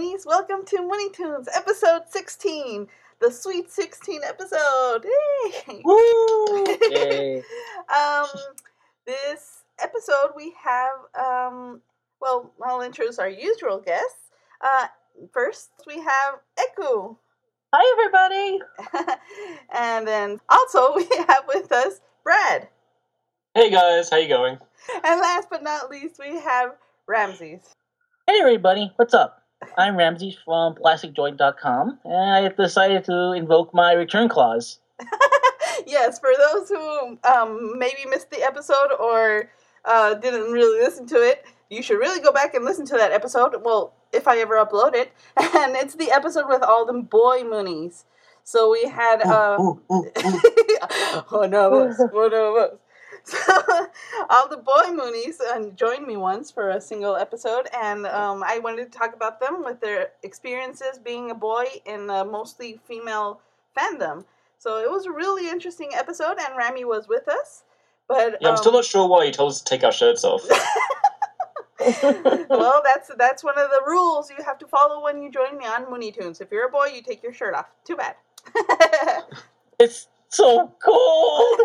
Moonies. Welcome to Mooney Tunes, episode 16. The Sweet 16 episode. Yay! Woo! Yay. This episode we have, I'll introduce our usual guests. First, we have Eku. Hi, everybody. And then also we have with us Brad. Hey guys, how you going? And last but not least, we have Ramses. Hey, everybody. What's up? I'm Ramses from PlasticJoint.com, and I decided to invoke my return clause. Yes, for those who maybe missed the episode or didn't really listen to it, you should really go back and listen to that episode. Well, if I ever upload it. And it's the episode with all them boy Moonies. So we had... one of us. So, all the boy Moonies joined me once for a single episode, and I wanted to talk about them with their experiences being a boy in a mostly female fandom. So it was a really interesting episode, and Rami was with us. But I'm still not sure why you told us to take our shirts off. Well, that's one of the rules you have to follow when you join me on Mooney Tunes. If you're a boy, you take your shirt off. Too bad. It's so cold!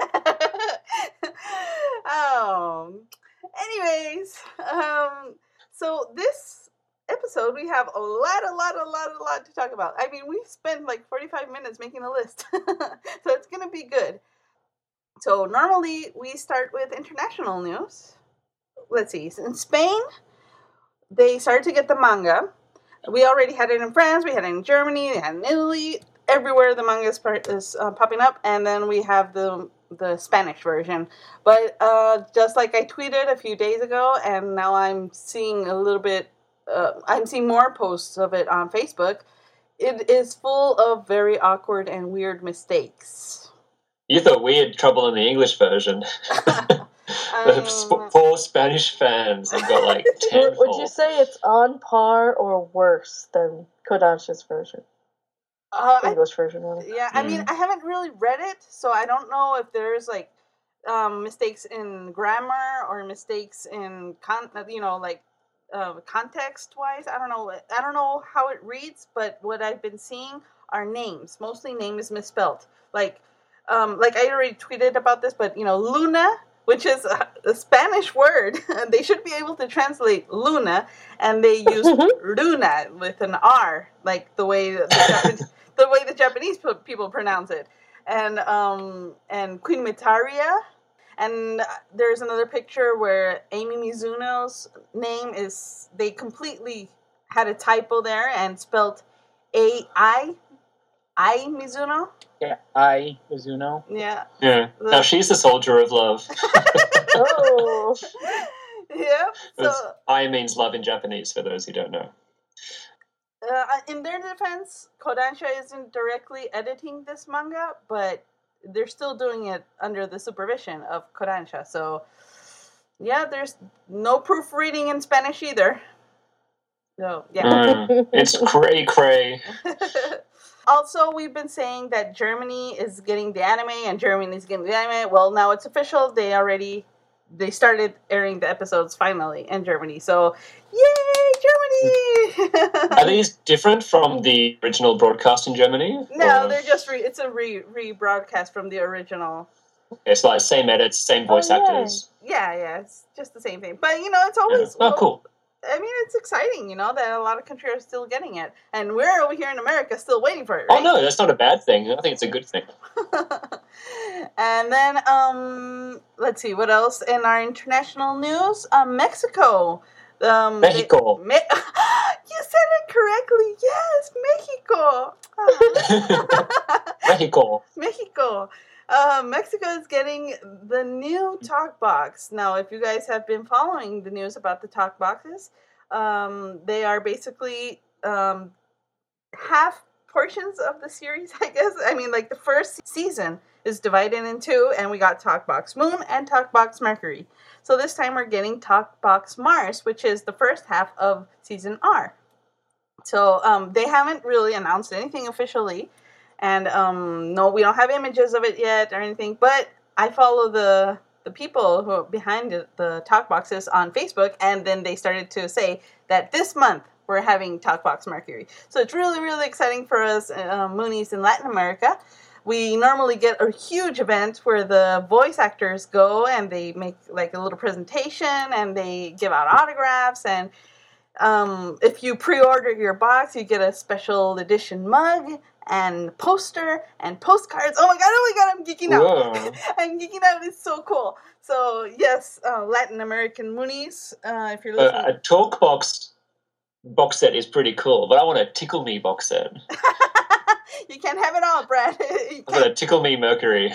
Anyways, so this episode we have a lot to talk about. I mean, we spent like 45 minutes making a list, so it's gonna be good. So normally we start with international news. Let's see. In Spain, they started to get the manga. We already had it in France. We had it in Germany. We had it in Italy. Everywhere the manga is popping up, and then we have the Spanish version. But just like I tweeted a few days ago, and now I'm seeing I'm seeing more posts of it on Facebook. It is full of very awkward and weird mistakes. You thought we had trouble in the English version. The poor Spanish fans have got like 10. Would you say it's on par or worse than Kodansha's version? English version, really. Yeah, I mean, I haven't really read it, so I don't know if there's like mistakes in grammar or mistakes in context-wise. I don't know how it reads, but what I've been seeing are names. Mostly name is misspelled. Like I already tweeted about this, but Luna, which is a Spanish word, they should be able to translate Luna, and they use Luna with an R, like the way the Japanese people pronounce it, and Queen Mitaria, and there's another picture where Amy Mizuno's name they completely had a typo there and spelled I Mizuno. Yeah, I Mizuno. Yeah. Yeah. Now she's the soldier of love. Oh. Yeah. So I means love in Japanese, for those who don't know. In their defense, Kodansha isn't directly editing this manga, but they're still doing it under the supervision of Kodansha. So, yeah, there's no proofreading in Spanish either. So, yeah. It's cray. Also, we've been saying that Germany is getting the anime and Germany is getting the anime. Well, now it's official. They started airing the episodes finally in Germany. So, yay, Germany! Are these different from the original broadcast in Germany? No, they're just it's a rebroadcast from the original. It's like same edits, same voice actors. Yeah, it's just the same thing. But it's always cool. I mean, it's exciting, that a lot of countries are still getting it, and we're over here in America still waiting for it. Right? Oh no, that's not a bad thing. I think it's a good thing. And then let's see what else in our international news. Mexico. Mexico. You said it correctly. Yes, Mexico. Mexico. Mexico is getting the new talk box. Now, if you guys have been following the news about the talk boxes, they are basically half portions of the series, I guess. I mean, like the first season is divided in two, and we got Talk Box Moon and Talk Box Mercury. So this time we're getting Talk Box Mars, which is the first half of season R. So they haven't really announced anything officially. And no, we don't have images of it yet or anything, but I follow the people who are behind the talk boxes on Facebook, and then they started to say that this month we're having Talkbox Mercury. So it's really, really exciting for us Moonies in Latin America. We normally get a huge event where the voice actors go and they make like a little presentation and they give out autographs. And if you pre-order your box, you get a special edition mug and poster and postcards. Oh my god, I'm geeking out. Whoa. I'm geeking out. It's so cool. So yes, Latin American Moonies, if you're listening. A Talkbox box set is pretty cool, but I want a Tickle Me box set. You can't have it all, Brad. I want a Tickle Me Mercury.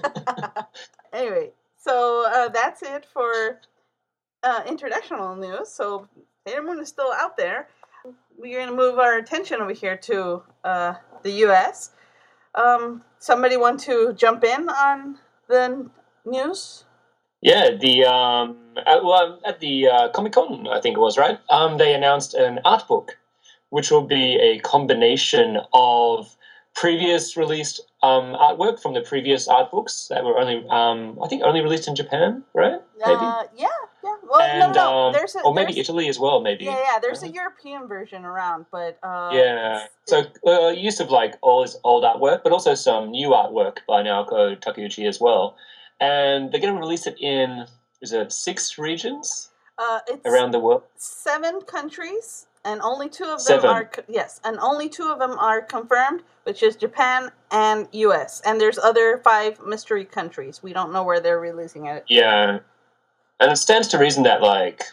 Anyway, so that's it for international news. So Sailor Moon is still out there. We're going to move our attention over here to the U.S. Somebody want to jump in on the news? Yeah, at the Comic-Con, I think it was, right? They announced an art book, which will be a combination of previous released artwork from the previous art books that were only, I think, only released in Japan, right? Maybe. Yeah. Well, And, no. or maybe Italy as well, maybe. Yeah. There's a European version around, but yeah. So use of like all this old artwork, but also some new artwork by Naoko Takeuchi as well. And they're going to release it in, is it 6 regions it's around the world? 7 countries, and only 2 of them 7. are confirmed, which is Japan and U.S. And there's other 5 mystery countries. We don't know where they're releasing it. Yeah. And it stands to reason that, like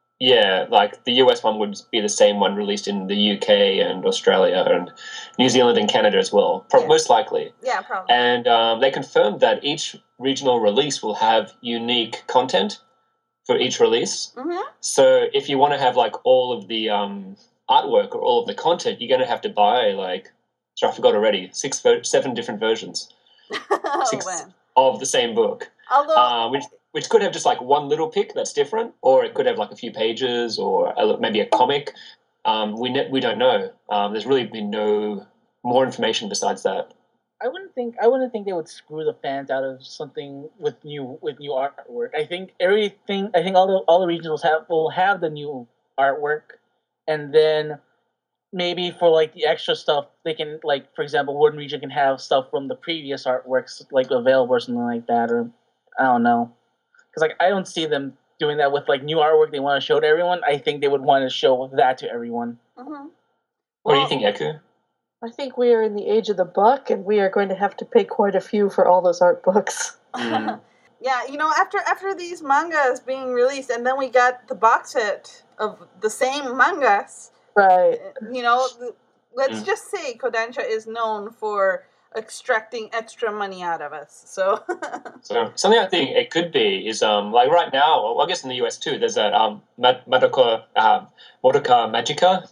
the US one would be the same one released in the UK and Australia and New Zealand and Canada as well, most likely. Yeah, probably. And they confirmed that each regional release will have unique content for each release. Mm-hmm. So if you want to have, like, all of the artwork or all of the content, you're going to have to buy, I forgot already, 7 different versions. 6 of the same book. Although... Which could have just like one little pic that's different, or it could have like a few pages, or maybe a comic. We don't know. There's really been no more information besides that. I wouldn't think they would screw the fans out of something with new artwork. I think all the regionals will have the new artwork, and then maybe for like the extra stuff they can, like, for example, one region can have stuff from the previous artworks like available or something like that, or I don't know. Because I don't see them doing that with like new artwork they want to show to everyone. I think they would want to show that to everyone. Mm-hmm. What do you think, Eku? I think we are in the age of the buck, and we are going to have to pay quite a few for all those art books. Mm. Yeah, after these mangas being released, and then we got the box set of the same mangas. Right. Let's just say Kodansha is known for extracting extra money out of us. So something I think it could be is like right now, well, I guess in the US too, there's that Madoka Magica.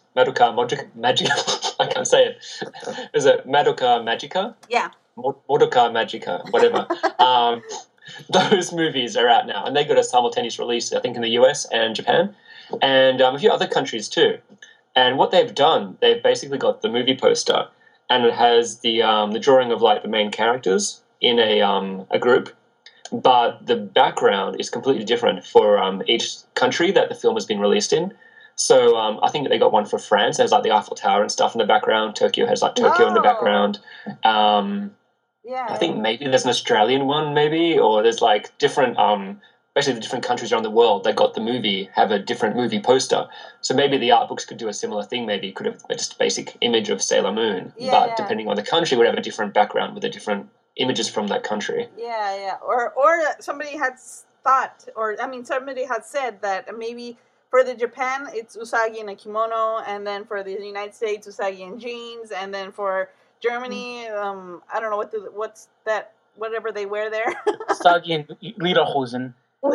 I can't say it. Is it Madoka Magica? Yeah. Madoka Magica, whatever. Those movies are out now, and they got a simultaneous release, I think, in the US and Japan, and a few other countries too. And what they've done, they've basically got the movie poster, and it has the drawing of like the main characters in a group, but the background is completely different for each country that the film has been released in. So I think they got one for France. There's like the Eiffel Tower and stuff in the background. Tokyo has like Tokyo in the background. Yeah. I think maybe there's an Australian one, maybe, or there's like different. Basically, the different countries around the world that got the movie have a different movie poster. So maybe the art books could do a similar thing. Maybe it could have just a basic image of Sailor Moon, but depending on the country, would have a different background with the different images from that country. Yeah. Or somebody had thought, somebody had said that maybe for the Japan it's Usagi in a kimono, and then for the United States Usagi in jeans, and then for Germany, I don't know what's that, whatever they wear there. Usagi in Lederhosen.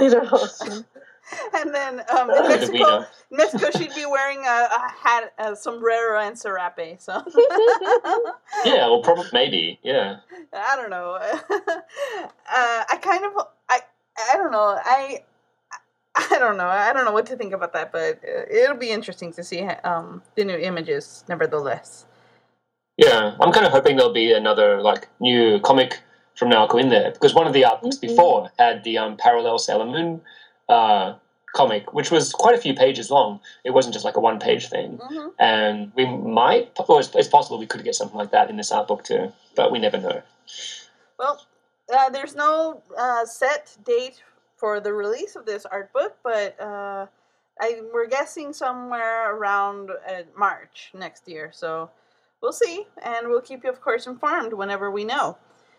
And then in Mexico, she'd be wearing a hat, a sombrero, and serape. So yeah, well, probably maybe, yeah. I don't know. I don't know. I don't know. I don't know what to think about that, but it'll be interesting to see the new images, nevertheless. Yeah, I'm kind of hoping there'll be another like new comic from Naoko in there, because one of the art books before had the parallel Sailor Moon comic, which was quite a few pages long. It wasn't just like a one-page thing. Mm-hmm. And we might, or it's possible we could get something like that in this art book too, but we never know. Well, there's no set date for the release of this art book, but we're guessing somewhere around March next year. So we'll see, and we'll keep you, of course, informed whenever we know.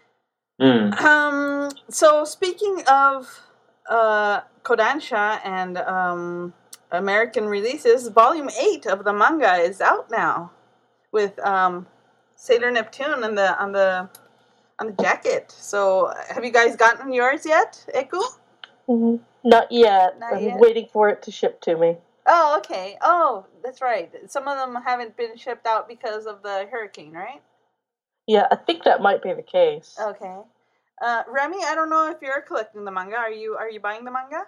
So speaking of Kodansha and American releases, Volume 8 of the manga is out now, with Sailor Neptune on the jacket. So have you guys gotten yours yet, Eku? Mm-hmm. Not yet. I'm waiting for it to ship to me. Oh, okay. Oh, that's right. Some of them haven't been shipped out because of the hurricane, right? Yeah, I think that might be the case. Okay. Remy, I don't know if you're collecting the manga. Are you buying the manga?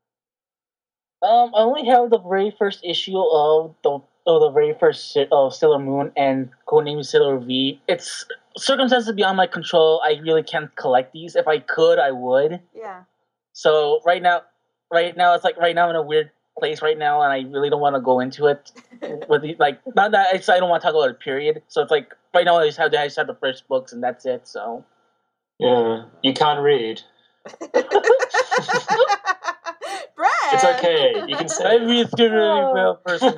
I only have the very first issue of the very first of Sailor Moon and Codename Sailor V. It's circumstances beyond my control. I really can't collect these. If I could, I would. Yeah. So right now it's like I'm in a weird place right now, and I really don't want to go into it. With not that I don't want to talk about it. Period. So it's like right now I just have the first books, and that's it. So. Yeah, you can't read. Brad! It's okay. You can say I read really well, person.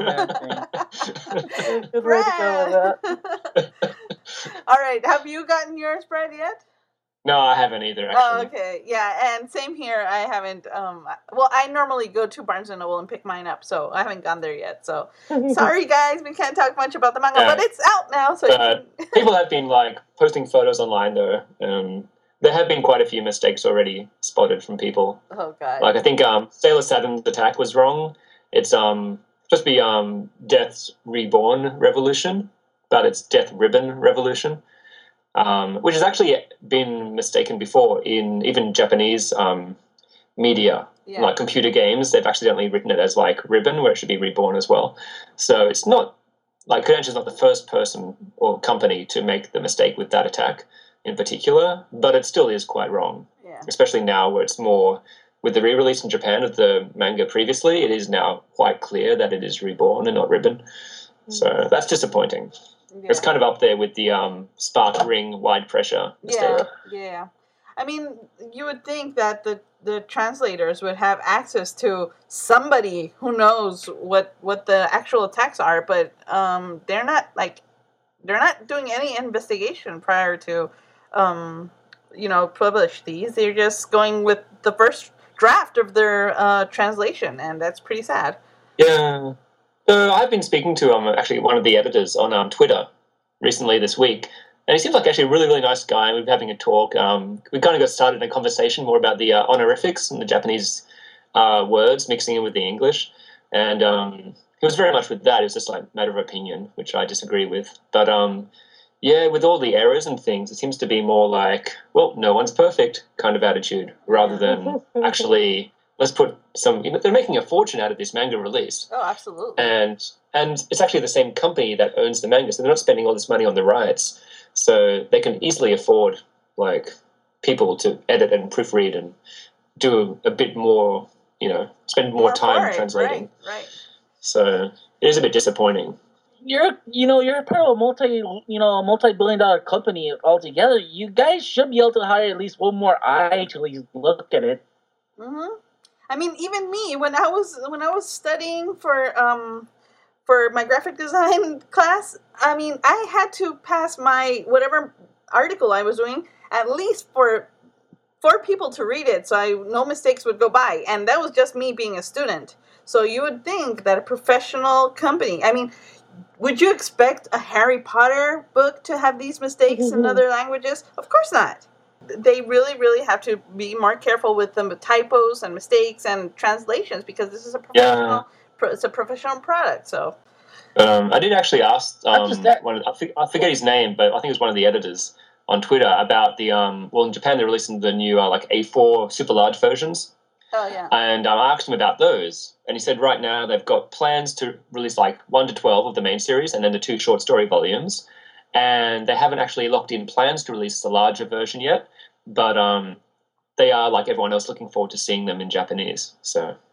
Good way to go with that. All right, have you gotten yours, Brad, yet? No, I haven't either, actually. Oh, okay. Yeah, and same here. I haven't, well, I normally go to Barnes & Noble and pick mine up, so I haven't gone there yet. So, sorry, guys, we can't talk much about the manga, but it's out now, so people have been, posting photos online, though. There have been quite a few mistakes already spotted from people. Oh, God. I think Sailor Saturn's attack was wrong. It's supposed to be Death's Reborn Revolution, but it's Death Ribbon Revolution. Which has actually been mistaken before in even Japanese media, like computer games. They've accidentally written it as Ribbon, where it should be Reborn as well. So it's not Kodansha's not the first person or company to make the mistake with that attack in particular, but it still is quite wrong. Yeah. Especially now, where it's more with the re-release in Japan of the manga previously. It is now quite clear that it is Reborn and not Ribbon. So that's disappointing. Yeah. It's kind of up there with the spark ring wide pressure. Yeah. I mean, you would think that the translators would have access to somebody who knows what the actual attacks are, but they're not doing any investigation prior to publish these. They're just going with the first draft of their translation, and that's pretty sad. Yeah. So I've been speaking to actually one of the editors on Twitter recently this week, and he seems like actually a really, really nice guy. We've been having a talk. We kind of got started in a conversation more about the honorifics and the Japanese words mixing in with the English, and he was very much with that. It was just matter of opinion, which I disagree with. But with all the errors and things, it seems to be more no one's perfect kind of attitude, rather than actually let's put some. They're making a fortune out of this manga release. Oh, absolutely. And it's actually the same company that owns the manga, so they're not spending all this money on the rights. So they can easily afford people to edit and proofread and do a bit more, spend more time translating. Right. So it is a bit disappointing. You're part of a multi-billion-dollar company altogether. You guys should be able to hire at least one more eye to at least look at it. Mm-hmm. I mean, even me, when I was studying for my graphic design class, I mean, I had to pass my whatever article I was doing at least for 4 people to read it, so no mistakes would go by, and that was just me being a student. So you would think that a professional company, I mean, would you expect a Harry Potter book to have these mistakes in other languages? Of course not. They really, really have to be more careful with the typos and mistakes and translations, because this is a professional. It's a professional product. So, I did actually ask I forget his name, but I think it was one of the editors on Twitter about the in Japan they're releasing the new A4 super large versions. Oh yeah. And I asked him about those, and he said right now they've got plans to release 1 to 12 of the main series, and then the 2 short story volumes. And they haven't actually locked in plans to release the larger version yet, but they are, like everyone else, looking forward to seeing them in Japanese. So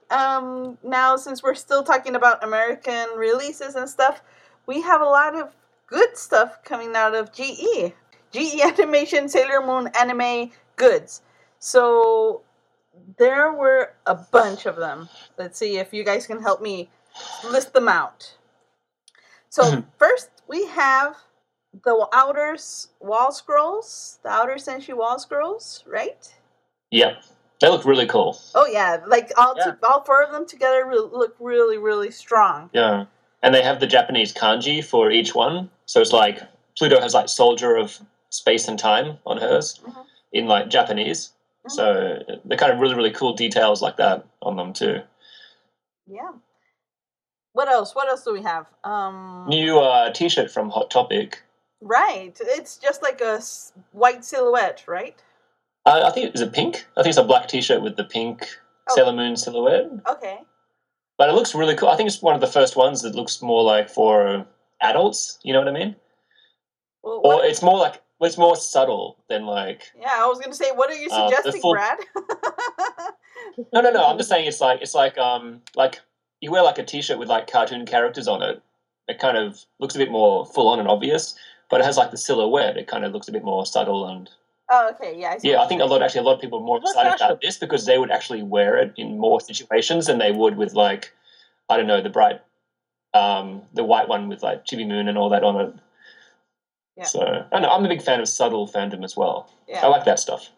now since we're still talking about American releases and stuff, we have a lot of good stuff coming out of GE. GE Animation Sailor Moon anime goods. So there were a bunch of them. Let's see if you guys can help me list them out. So first we have the Outer Wall Scrolls, the Outer Senshi Wall Scrolls, right? Yep. They look really cool. Oh yeah, like all 4 of them together look really, really strong. Yeah. And they have the Japanese kanji for each one. So it's like Pluto has like Soldier of Space and Time on hers in like Japanese. So they're kind of really, really cool details like that on them too. Yeah. What else? What else do we have? New T-shirt from Hot Topic. Right. It's just like a white silhouette, right? I think is it pink? I think it's a black T-shirt with the pink Sailor Moon silhouette. Okay. But it looks really cool. I think it's one of the first ones that looks more like for adults. You know what I mean? Well, or it's more like it's more subtle than like. Yeah, I was gonna say, what are you suggesting, Brad? No. I'm just saying it's like you wear like a T-shirt with like cartoon characters on it. It kind of looks a bit more full on and obvious, but it has like the silhouette. It kind of looks a bit more subtle and. Oh, okay, yeah. I think a lot of people are more excited about this because they would actually wear it in more situations than they would with like, I don't know, the bright, the white one with like Chibi Moon and all that on it. Yeah. So I know I'm a big fan of subtle fandom as well. Yeah. I like that stuff.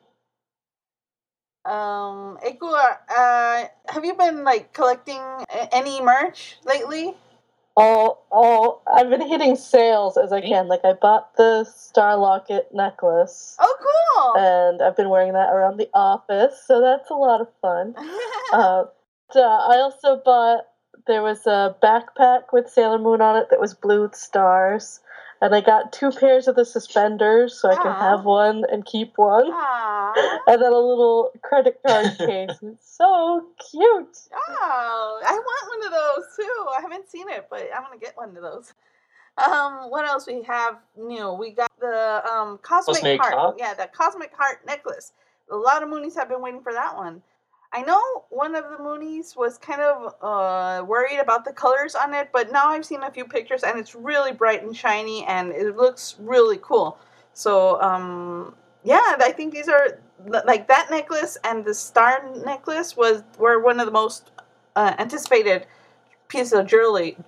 Eiko, have you been like collecting any merch lately? I've been hitting sales as I can. Like, I bought the Star Locket necklace. Oh, cool! And I've been wearing that around the office, so that's a lot of fun. I also bought, there was a backpack with Sailor Moon on it that was blue with stars. And I got 2 pairs of the suspenders, so I can have one and keep one. And then a little credit card case. It's so cute. Oh, I want one of those too. I haven't seen it, but I'm gonna get one of those. What else we have new? We got the Cosmic Heart. Yeah, the Cosmic Heart necklace. A lot of Moonies have been waiting for that one. I know one of the Moonies was kind of worried about the colors on it, but now I've seen a few pictures and it's really bright and shiny and it looks really cool. So, yeah, I think these are, like that necklace and the star necklace were one of the most anticipated pieces of jewelry.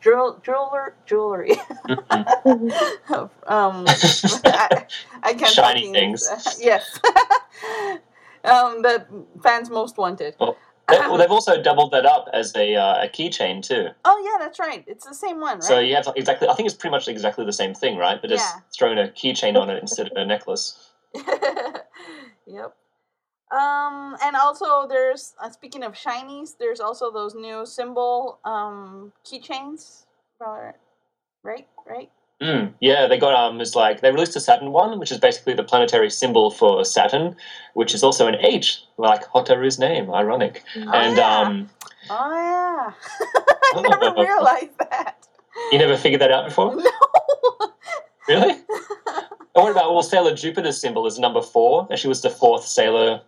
I can't shiny things. Yes. That fans most wanted. Well, they've also doubled that up as a keychain too. Oh yeah, that's right. It's the same one, right? So you have exactly. I think it's pretty much exactly the same thing, right? But just throwing a keychain on it instead of a necklace. Yep. And also there's speaking of shinies, there's also those new symbol keychains, right? Yeah, they got it's like they released a Saturn one, which is basically the planetary symbol for Saturn, which is also an H, like Hotaru's name. Ironic. I never realized that. You never figured that out before? No. Really? And what about Sailor Jupiter's symbol is number 4, and she was the 4th sailor.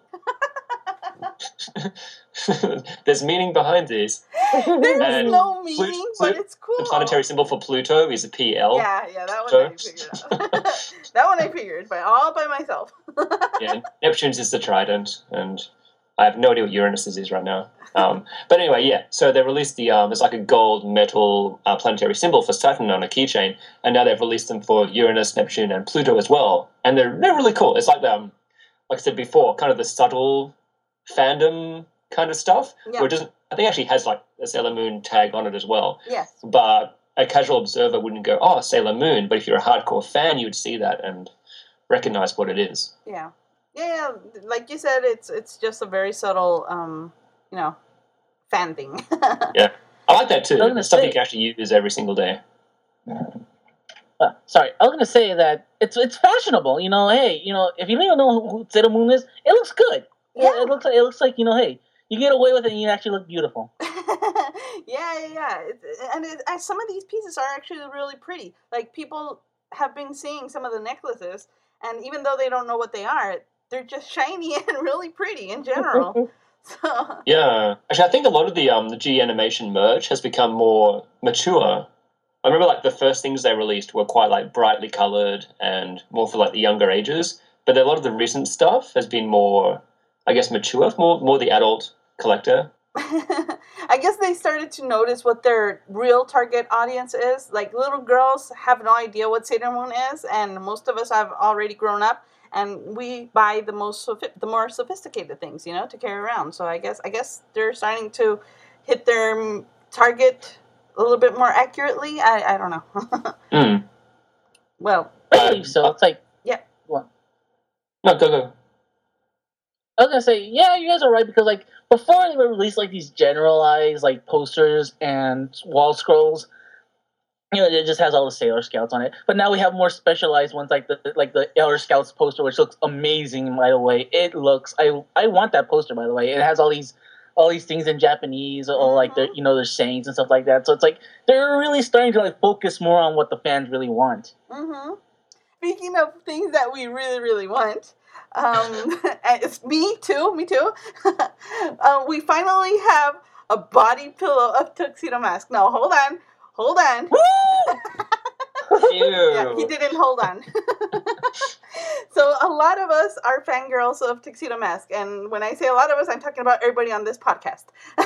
There's meaning behind these. There's no meaning, but it's cool. The planetary symbol for Pluto is a PL. Yeah, that one I figured out. That one I figured, but all by myself. Yeah, Neptune's is the trident, and I have no idea what Uranus's is right now. But anyway, yeah, so they released it's like a gold metal planetary symbol for Saturn on a keychain, and now they've released them for Uranus, Neptune, and Pluto as well. And they're really cool. It's like like I said before, kind of the subtle fandom kind of stuff, where it doesn't. I think it actually has like a Sailor Moon tag on it as well. Yes. But a casual observer wouldn't go, "Oh, Sailor Moon," but if you're a hardcore fan, you would see that and recognize what it is. Yeah. Yeah, like you said, it's just a very subtle, fan thing. Yeah, I like that too. It's stuff you can actually use every single day. Sorry, I was going to say that it's fashionable. Hey, if you don't even know who Sailor Moon is, it looks good. Yeah. It looks like hey, you get away with it and you actually look beautiful. Yeah. And some of these pieces are actually really pretty. Like, people have been seeing some of the necklaces, and even though they don't know what they are, they're just shiny and really pretty in general. So Yeah. Actually, I think a lot of the G animation merch has become more mature. I remember like the first things they released were quite like brightly colored and more for like the younger ages. But a lot of the recent stuff has been more, I guess, mature, more the adult collector. I guess they started to notice what their real target audience is. Like little girls have no idea what Sailor Moon is, and most of us have already grown up, and we buy the more sophisticated things, to carry around. So I guess they're starting to hit their target a little bit more accurately. I don't know. Well, I believe so. It's like what? No, go. I was gonna say, yeah, you guys are right because like before they would release like these generalized like posters and wall scrolls, it just has all the Sailor Scouts on it. But now we have more specialized ones like the Elder Scouts poster, which looks amazing. By the way, it looks I want that poster. By the way, it has all these things in Japanese, or like their sayings and stuff like that. So it's like they're really starting to like focus more on what the fans really want. Mm-hmm. Speaking of things that we really, really want, and it's me too. We finally have a body pillow of Tuxedo Mask. No, hold on. Ew. Yeah, he didn't hold on. So a lot of us are fangirls of Tuxedo Mask, and when I say a lot of us, I'm talking about everybody on this podcast.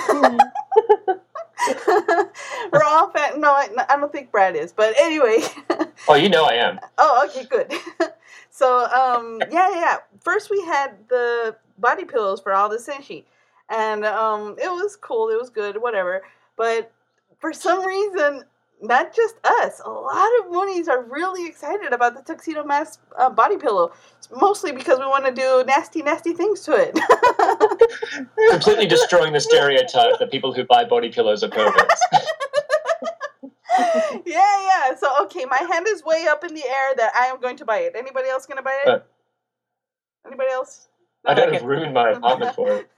We're all fan. No, I don't think Brad is, but anyway. Oh, I am. Oh, okay, good. So, yeah. First, we had the body pillows for all the senshi, and it was cool. It was good, whatever. But for some reason, not just us, a lot of Moonies are really excited about the Tuxedo Mask body pillow. It's mostly because we want to do nasty, nasty things to it. Completely destroying the stereotype that people who buy body pillows are perverts. Yeah. So, okay, my hand is way up in the air that I am going to buy it. Anybody else going to buy it? Anybody else? No, I don't have room in my apartment for it.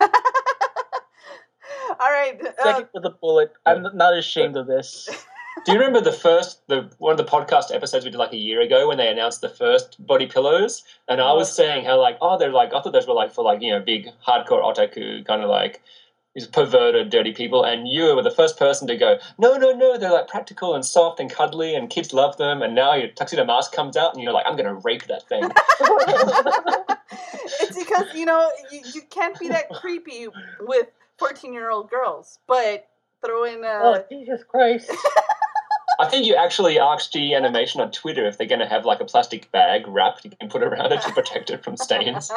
All right. Second with a bullet. I'm not ashamed of this. Do you remember one of the podcast episodes we did like a year ago when they announced the first body pillows? And I was saying how like, they're like, I thought those were like for like, big hardcore otaku kind of like these perverted, dirty people. And you were the first person to go, no, they're like practical and soft and cuddly and kids love them. And now your Tuxedo Mask comes out and you're like, I'm going to rape that thing. It's because, you can't be that creepy with 14-year-old girls, but throw in Oh, Jesus Christ. I think you actually asked G Animation on Twitter if they're going to have like a plastic bag wrapped you can put around it to protect it from stains.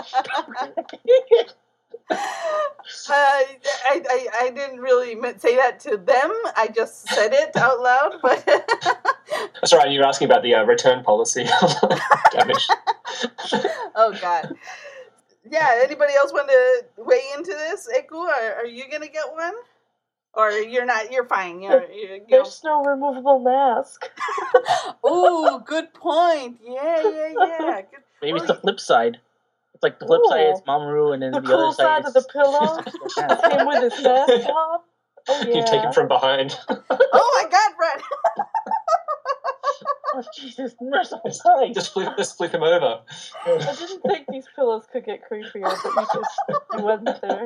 I didn't really say that to them. I just said it out loud. But that's right. You're asking about the return policy damage. Oh God. Yeah. Anybody else want to weigh into this, Eku? Are you gonna get one? Or you're not? You're fine. There's no removable mask. Ooh, good point. Yeah. Good. Maybe it's the flip side. It's like the flip side is Mamoru, and then the cool other side of the pillow. Him with his mask off. Oh yeah. You take him from behind. Oh my God, Brad. Oh Jesus, merciful Christ! Just flip him over. I didn't think these pillows could get creepier, but you went there.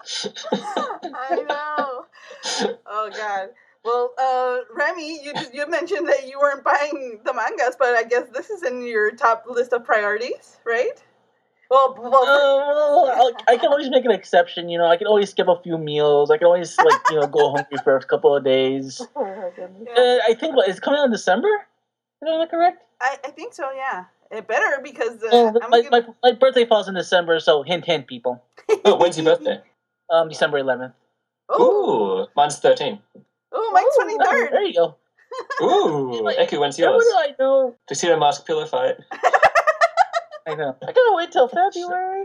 I know. Oh God. Well, Remy, you mentioned that you weren't buying the mangas, but I guess this is in your top list of priorities, right? Well, I can always make an exception. I can always skip a few meals. I can always go hungry for a couple of days. I think it's coming out in December. Is that correct? I think so. Yeah, it better because my birthday falls in December, so hint, people. Oh, when's your birthday? December 11th. Ooh, mine's 13. Ooh, mine's 23rd. There you go. Ooh, Eku, when's yours? What do I know? Tuxedo Mask pillow fight. I know. I gotta wait till February.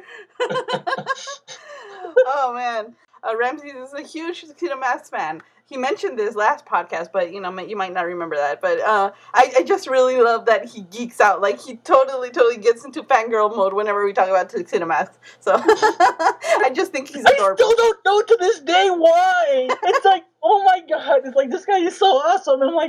Oh man, Ramses is a huge Tuxedo Mask fan. He mentioned this last podcast, but you might not remember that. But I just really love that he geeks out. Like he totally gets into fangirl mode whenever we talk about Tuxedo Mask. So I just think he's adorable. I still don't know to this day why. It's like, oh my God, it's like this guy is so awesome. And I'm like,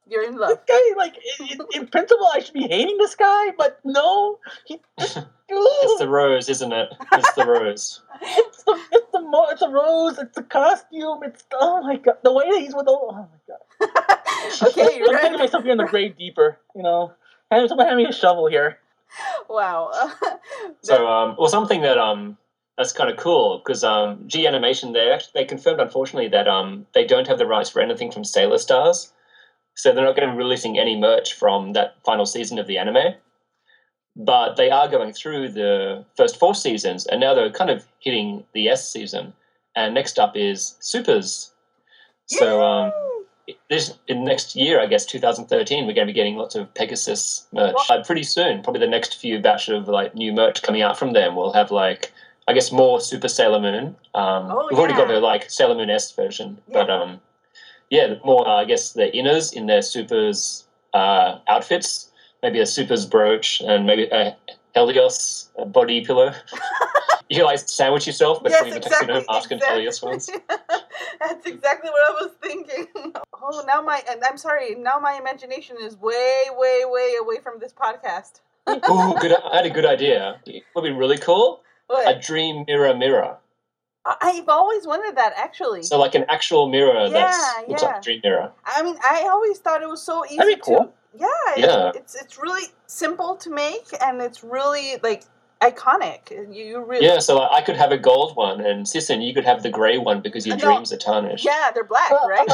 You're in This love. guy, like, in principle, I should be hating this guy, but no. It's the rose, isn't it? It's the rose. It's the rose. It's the costume. It's oh my god, the way that he's with the oh my god. Okay, you're I'm digging right. myself here in the grave deeper. You know, someone hand me a shovel here. Wow. So, well, something that that's kind of cool because G Animation they confirmed unfortunately that they don't have the rights for anything from Sailor Stars, so they're not going to be releasing any merch from that final season of the anime. But they are going through the first 4 seasons, and now they're kind of hitting the S season. And next up is Supers. So in next year, I guess 2013, we're going to be getting lots of Pegasus merch. Pretty soon, probably the next few batch of like new merch coming out from them. We'll have like I guess more Super Sailor Moon. We've already got the like Sailor Moon S version, but more I guess the inners in their Supers outfits. Maybe a Supers brooch and maybe a Helios body pillow. You like sandwich yourself between the Tuxedo Mask and Helios ones. That's exactly what I was thinking. Oh, now my imagination is way, way, way away from this podcast. Ooh, good! I had a good idea. It would be really cool. What? A dream mirror. I've always wanted that, actually. So like an actual mirror that looks like a dream mirror. I mean, I always thought it was so easy That'd be cool. to... Yeah, it's really simple to make, and it's really, like, iconic. You really... Yeah, so I could have a gold one, and Sisson, you could have the grey one because your dreams are tarnished. Yeah, they're black, right?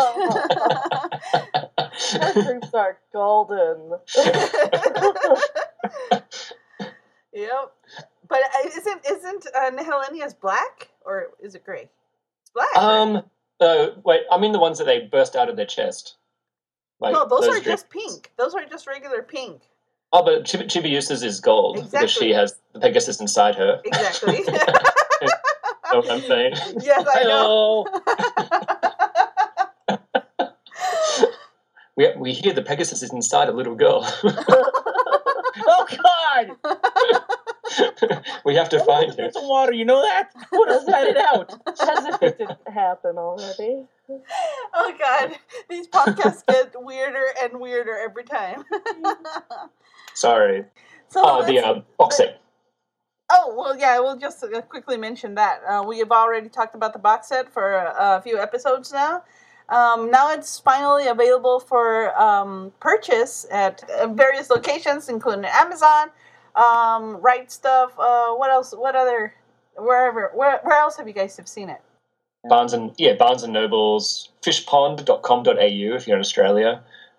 Her dreams are golden. Yep. But isn't Nehelenia's black, or is it grey? It's black. Wait, I mean the ones that they burst out of their chest. Like, no, those are dreams. just pink. Those are just regular pink. Oh, but Chibiusa's is gold because she has the Pegasus inside her. Exactly. You know what I'm saying? Yes, I know. We hear the Pegasus is inside a little girl. Oh God! We have to find her. Some water, you know that? Would have spat it out. As if it didn't happen already. Oh God, these podcasts get weirder and weirder every time. Sorry. So the box set. Oh, well, yeah, we'll just quickly mention that. We have already talked about the box set for a few episodes now. Now it's finally available for purchase at various locations, including Amazon, Right Stuff. What else? What other? Where else have you guys seen it? Barnes and Nobles, fishpond.com.au if you're in Australia.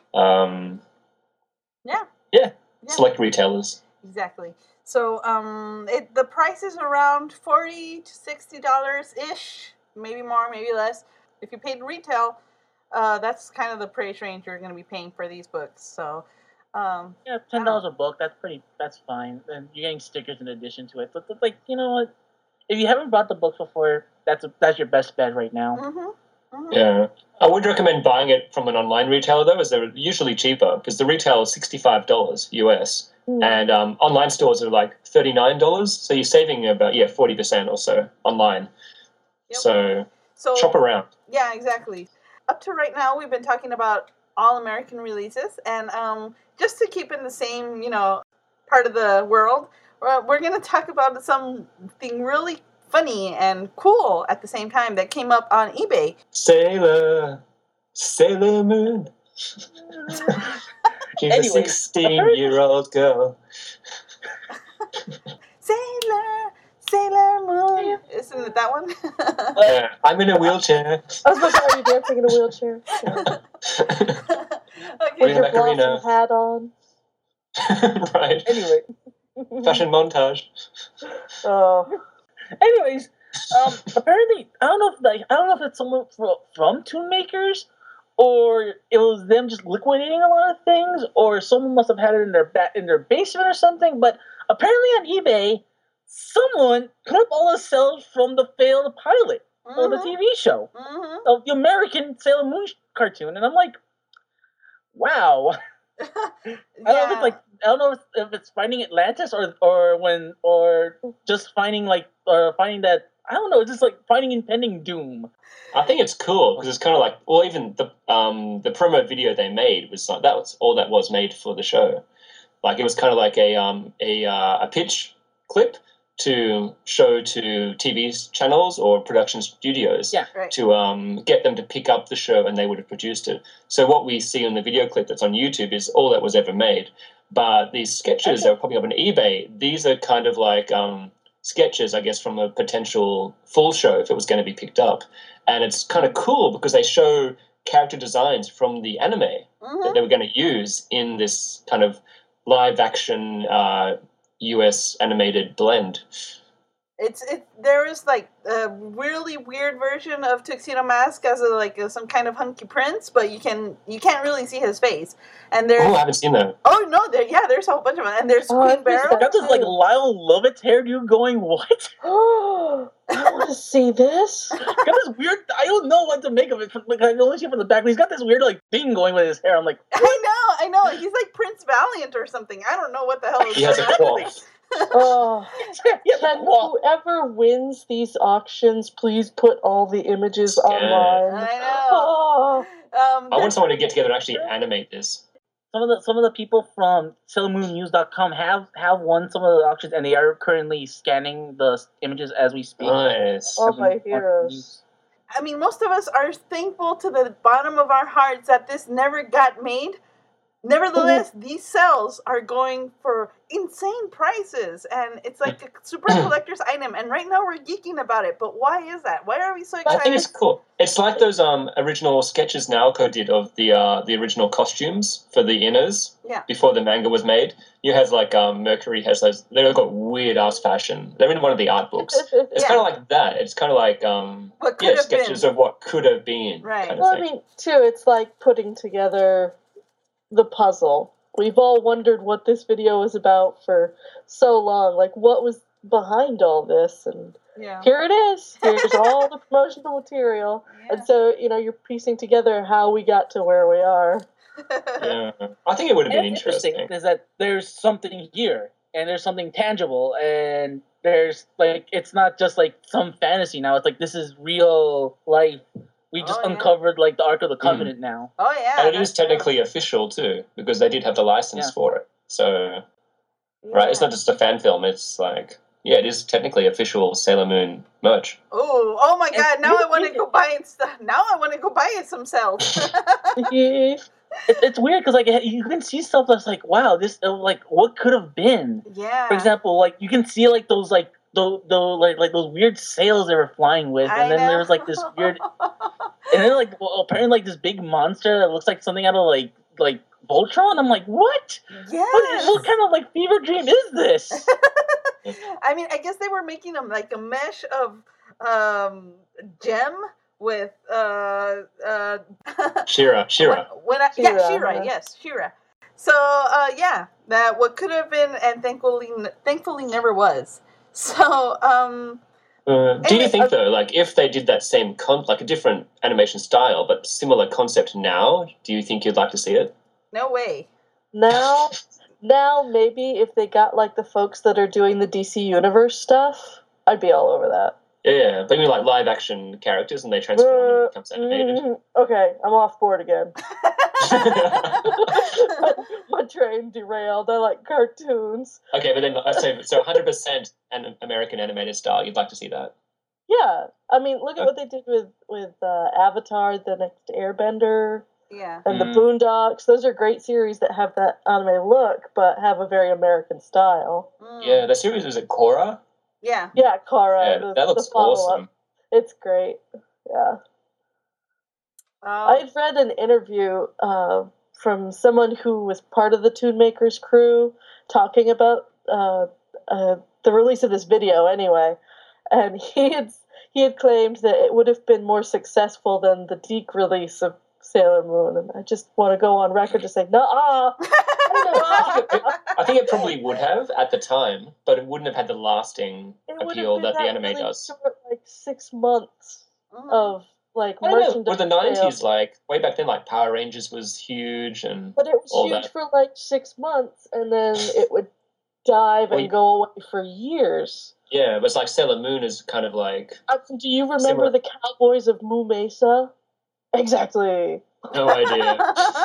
Select retailers. Exactly. So the price is around $40 to $60 ish, maybe more, maybe less. If you paid retail, that's kind of the price range you're going to be paying for these books. So $10 a book. That's fine. And you're getting stickers in addition to it. But like, you know what? If you haven't bought the books before, that's your best bet right now. Mm-hmm. Mm-hmm. Yeah, I would recommend buying it from an online retailer though, as they're usually cheaper because the retail is $65 US, and online stores are like $39. So you're saving about 40% or so online. Yep. So shop around. Yeah, exactly. Up to right now, we've been talking about all American releases, and just to keep in the same part of the world, we're going to talk about something really funny and cool at the same time that came up on eBay. Sailor Moon. She's a 16-year-old girl. Sailor Moon. Isn't it that one? Yeah, I'm in a wheelchair. I was going to say, are you dancing in a wheelchair? Yeah. Okay. With your blossom hat on. Right. Anyway. Fashion montage. Oh. Anyways, apparently, I don't know if it's someone from Toon Makers, or it was them just liquidating a lot of things, or someone must have had it in their basement or something. But apparently on eBay, someone put up all the sales from the failed pilot or the TV show of the American Sailor Moon cartoon, and I'm like, wow. I don't know if it's finding Atlantis or just finding finding that, I don't know, it's just like finding impending doom. I think it's cool because it's kind of like, well, even the promo video they made was like, that was all that was made for the show. Like it was kind of like a pitch clip to show to TV channels or production studios Right. to get them to pick up the show, and they would have produced it. So what we see in the video clip that's on YouTube is all that was ever made. But these sketches that were popping up on eBay, these are kind of like sketches, I guess, from a potential full show if it was going to be picked up. And it's kind of cool because they show character designs from the anime that they were going to use in this kind of live action US animated blend. There is like a really weird version of Tuxedo Mask as some kind of hunky prince, but you can't really see his face. And there's I haven't seen that. Oh no, there's a whole bunch of them. And there's Queen Barrel. Got this like Lyle Lovett hairdo going. What? Oh, I want to see this. Got this weird. I don't know what to make of it. Like I can only see it from the back, but he's got this weird like thing going with his hair. I'm like, I know. He's like Prince Valiant or something. I don't know what the hell is He has a coif. Oh, yeah, can whoever wins these auctions please put all the images online? I know. Oh. I want someone to get together and actually animate this. Some of the people from SailorMoonNews.com have won some of the auctions, and they are currently scanning the images as we speak. Nice. Oh, my heroes. I mean, most of us are thankful to the bottom of our hearts that this never got made. Nevertheless, these cells are going for insane prices, and it's like a super collector's item. And right now we're geeking about it, but why is that? Why are we so excited? I think it's cool. It's like those original sketches Naoko did of the original costumes for the inners before the manga was made. You have like Mercury has those. They've got weird ass fashion. They're in one of the art books. It's kind of like that. It's kind of like sketches of what could have been. Right. Kind of Well, thing. I mean, too, it's like putting together the puzzle. We've all wondered what this video was about for so long. Like, what was behind all this? And here it is. Here's all the promotional material. Yeah. And so, you're piecing together how we got to where we are. Yeah. I think it would have been interesting. Is that there's something here, and there's something tangible, and there's like, it's not just like some fantasy now. It's like, this is real life. We just uncovered like the Ark of the Covenant now. Oh yeah. And it is technically official too, because they did have the license for it. So, right, it's not just a fan film. It's like, it is technically official Sailor Moon merch. Oh my God! Now I want to go buy it. Now I want to go buy it some cells. It's weird because like you can see stuff that's like, wow, this like what could have been. Yeah. For example, like you can see like those like those weird sails they were flying with, and then there was like this weird, and then like apparently like this big monster that looks like something out of like Voltron. I'm like, what? Yes. What kind of like fever dream is this? I mean, I guess they were making them like a mesh of gem with Shira. Shira. Yes, Shira. So that what could have been and thankfully never was. So do you think though, like if they did that same like a different animation style but similar concept now, do you think you'd like to see it? No way. Now maybe if they got like the folks that are doing the DC Universe stuff, I'd be all over that. Yeah, but you mean like live action characters and they transform and it becomes animated. Okay, I'm off board again. My train derailed. I like cartoons. Okay, but then let's say so 100% an American animated style. You'd like to see that? Yeah, I mean, look at what they did with Avatar: The Next Airbender. Yeah. And the Boondocks. Those are great series that have that anime look, but have a very American style. Yeah, the series was at Korra. Yeah. Yeah, Korra. Yeah, that looks awesome. It's great. Yeah. I had read an interview from someone who was part of the Toon Makers crew talking about the release of this video anyway, and he had claimed that it would have been more successful than the DiC release of Sailor Moon, and I just want to go on record to say, nuh-uh. I think it probably would have at the time, but it wouldn't have had the lasting appeal that the anime really does. Short, like 6 months of like I don't know. merchandise With the sales. 90s, like, way back then, like, Power Rangers was huge and But it was all huge that. for like 6 months, and then it would dive Well, and go away for years. Yeah, but it's like Sailor Moon is kind of like, Do you remember Similar. the Cowboys of Moo Mesa? Exactly. no idea.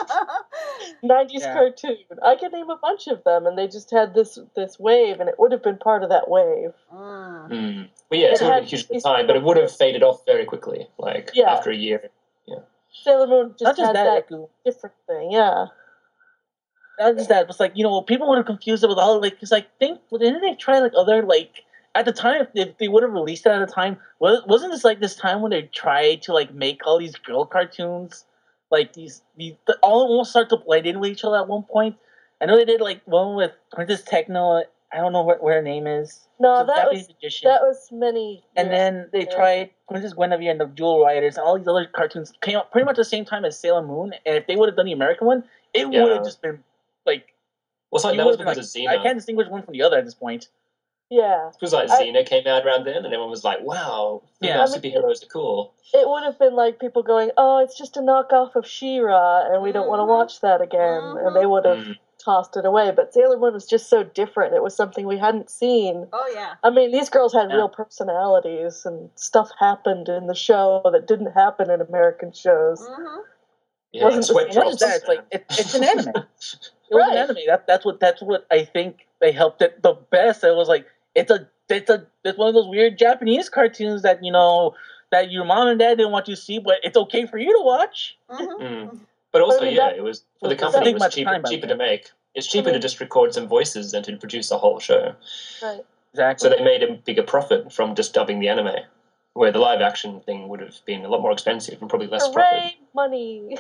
90s Yeah. cartoon. I could name a bunch of them, and they just had this wave, and it would have been part of that wave. Mm. But yeah, It it's would have had been huge at these the time, but it would have faded off very quickly, like, Yeah. after a year. Sailor Moon Not just just had that, that Eku. different thing, yeah. Not just that, it was like, people would have confused it with all, like, because, like, didn't they try, like, other, like, at the time, if they would have released it at the time, wasn't this, like, this time when they tried to, like, make all these girl cartoons, like, these all almost start to blend in with each other at one point? I know they did, like, one with Princess Techno, I don't know what her name is. No, She's a that Japanese was magician. many And years then they later. tried Princess Guinevere and the Jewel Riders, and all these other cartoons came out pretty much the same time as Sailor Moon. And if they would have done the American one, it would Yeah. have just been like Well, it's like, you that would was have been because like, of Xena. I can't distinguish one from the other at this point. Yeah. It was like Xena came out around then, and everyone was like, wow, female Yeah. superheroes are cool. It would have been like people going, "Oh, it's just a knockoff of She-Ra, and we don't want to Mhm. watch that again," and they would have Mm. tossed it away. But Sailor Moon was just so different. It was something we hadn't seen. Oh yeah. I mean, these girls had Yeah. real personalities, and stuff happened in the show that didn't happen in American shows. Mm-hmm. Yeah, Wasn't the sweat And not drops. just that, it's like it's an anime. It was Right. an anime. That's what I think they helped it the best. It was like it's one of those weird Japanese cartoons that that your mom and dad didn't want you to see, but it's okay for you to watch. Mm-hmm. Mm. But also, I mean, yeah, that- it was for the was company. big It by was the time, by the cheaper way. to make. It's cheaper I to mean- just record some voices than to produce a whole show. Right. Exactly. So they made a bigger profit from just dubbing the anime, where the live action thing would have been a lot more expensive and probably less profit. Hooray, money!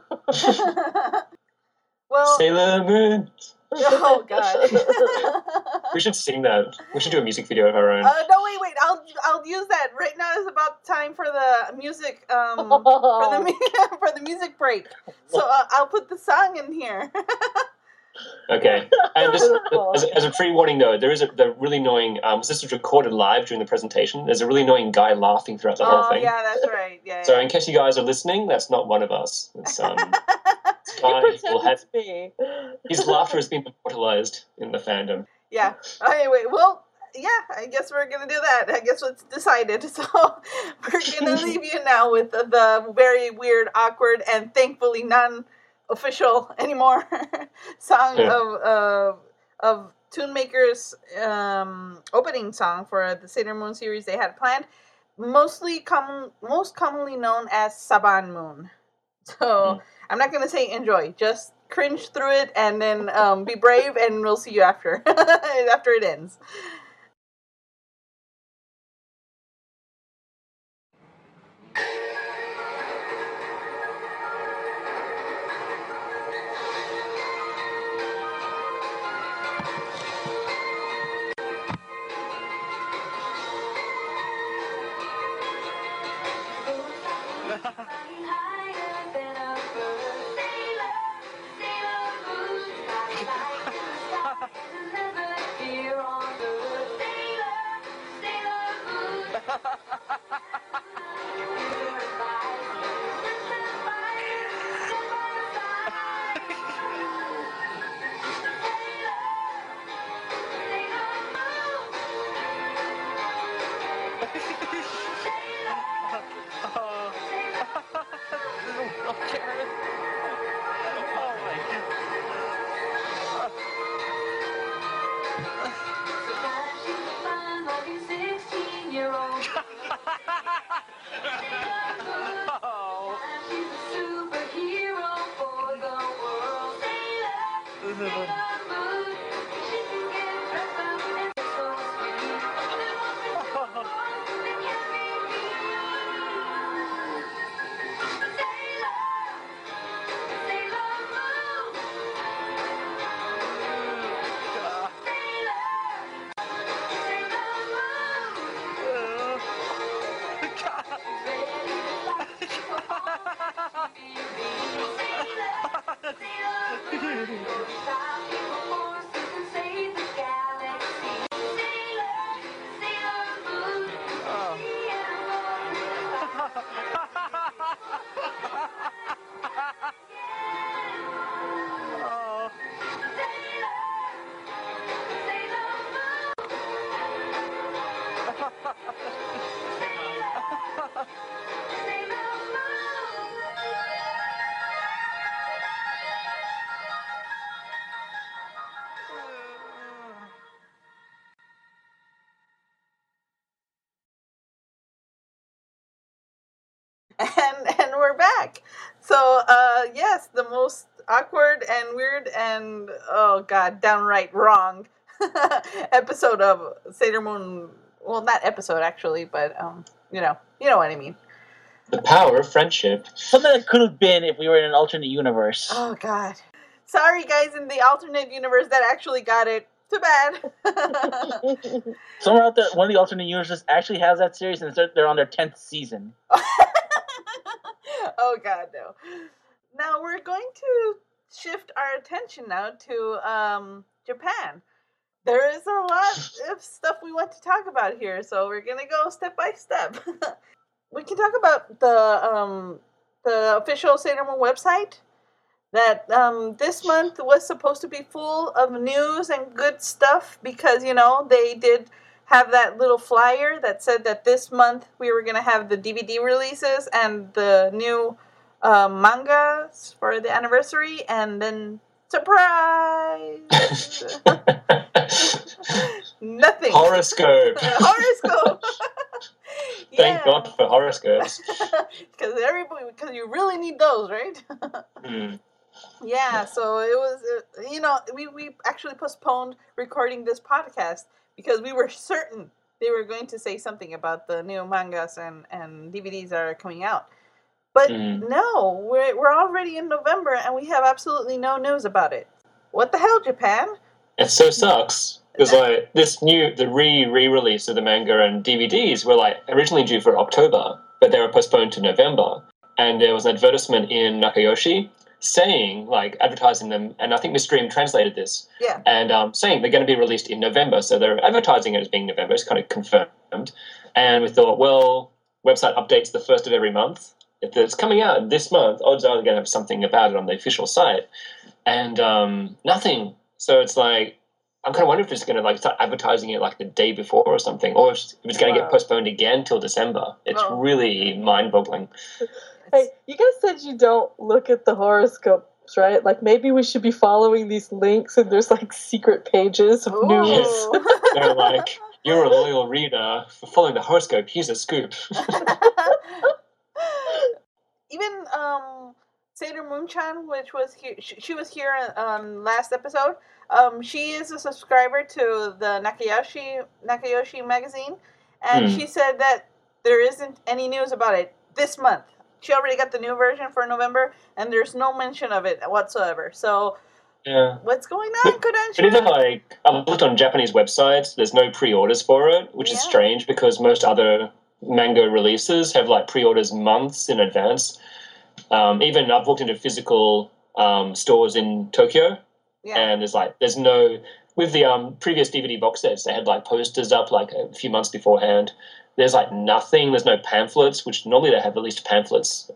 Well. Sailor Moon. Oh God. We should sing that. We should do a music video of our own. No, wait. I'll use that. Right now is about time for the music. For the music break. So I'll put the song in here. Okay. And just Beautiful. as a pre-warning, though, there is the really annoying. This was recorded live during the presentation. There's a really annoying guy laughing throughout the whole Oh thing. yeah, that's right. Yeah. So in case you guys are listening, that's not one of us. It's You guy pretend will have it's me. his laughter has been immortalized in the fandom. Yeah. Anyway, well, yeah, I guess we're gonna do that. I guess it's decided. So we're gonna leave you now with the very weird, awkward, and thankfully non-official anymore song of Tune Maker's opening song for the Sailor Moon series they had planned. Most commonly known as Saban Moon. So I'm not gonna say enjoy, just cringe through it and then be brave, and we'll see you after after it ends. And we're back. So yes, the most awkward and weird and oh god, downright wrong episode of Sailor Moon. Well, not episode actually, but you know what I mean. The power of friendship. Something that could have been if we were in an alternate universe. Oh god. Sorry guys in the alternate universe that actually got it. Too bad. Somewhere out there, one of the alternate universes actually has that series, and they're on their 10th season. Oh god, no. Now we're going to shift our attention now to Japan. There is a lot of stuff we want to talk about here, so we're gonna go step by step. We can talk about the official Sailor Moon website. That this month was supposed to be full of news and good stuff because they did have that little flyer that said that this month we were going to have the DVD releases and the new mangas for the anniversary, and then surprise, nothing. Horoscope. Horoscope. Thank God for horoscopes. Because you really need those, right? Mm. Yeah, so it was, we actually postponed recording this podcast because we were certain they were going to say something about the new mangas and DVDs that are coming out. But no, we're already in November and we have absolutely no news about it. What the hell, Japan? It so sucks. Because the re-release of the manga and DVDs were originally due for October, but they were postponed to November. And there was an advertisement in Nakayoshi saying, advertising them, and I think Miss Dream translated this, and saying they're going to be released in November, so they're advertising it as being November. It's kind of confirmed. And we thought, well, website updates the first of every month. If it's coming out this month, odds are they're going to have something about it on the official site. And nothing. So it's I'm kind of wondering if it's going to start advertising it the day before or something, or if it's going to get postponed again till December. It's really mind-boggling. Hey, you guys said you don't look at the horoscopes, right? Maybe we should be following these links, and there's secret pages of news. They're you're a loyal reader for following the horoscope. Here's a scoop. Even Sailor Moon-chan, which was here, she was here on last episode. She is a subscriber to the Nakayoshi magazine, and she said that there isn't any news about it this month. She already got the new version for November, and there's no mention of it whatsoever. So, what's going on, Kodansha? But even I've looked on Japanese websites, there's no pre-orders for it, which is strange because most other manga releases have pre-orders months in advance. Even I've walked into physical stores in Tokyo, and there's no, with the previous DVD box sets, they had posters up a few months beforehand. There's nothing. There's no pamphlets, which normally they have at least pamphlets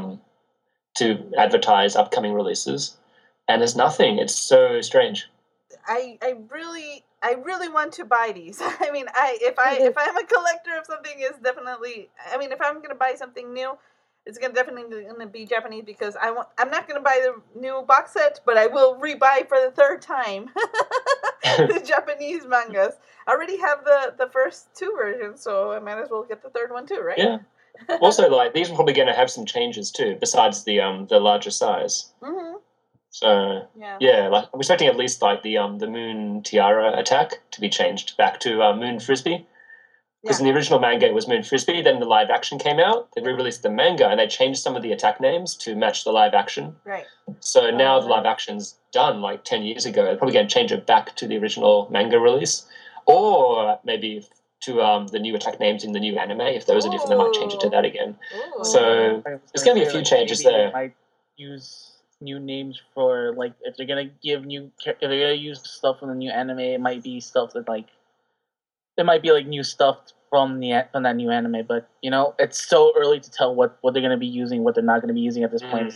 to advertise upcoming releases, and there's nothing. It's so strange. I really want to buy these. I mean, if I'm a collector of something, it's definitely. I mean, if I'm gonna buy something new, it's definitely gonna be Japanese because I'm not gonna buy the new box set, but I will rebuy for the third time the Japanese mangas. I already have the first two versions, so I might as well get the third one too, right? Yeah. Also, these are probably going to have some changes too, besides the larger size. Mm-hmm. So I'm expecting at least the Moon Tiara attack to be changed back to Moon Frisbee. Because in the original manga it was Moon Frisbee, then the live action came out, they re-released the manga, and they changed some of the attack names to match the live action. Right. So now the live action's done 10 years ago. They're probably going to change it back to the original manga release. Or maybe to the new attack names in the new anime. If those are different, they might change it to that again. Ooh. So there's going to be a few changes there. They might use new names for, if they're going to if they're going to use stuff from the new anime, it might be stuff that, it might be new stuff from that new anime, but it's so early to tell what they're going to be using, what they're not going to be using at this point. It's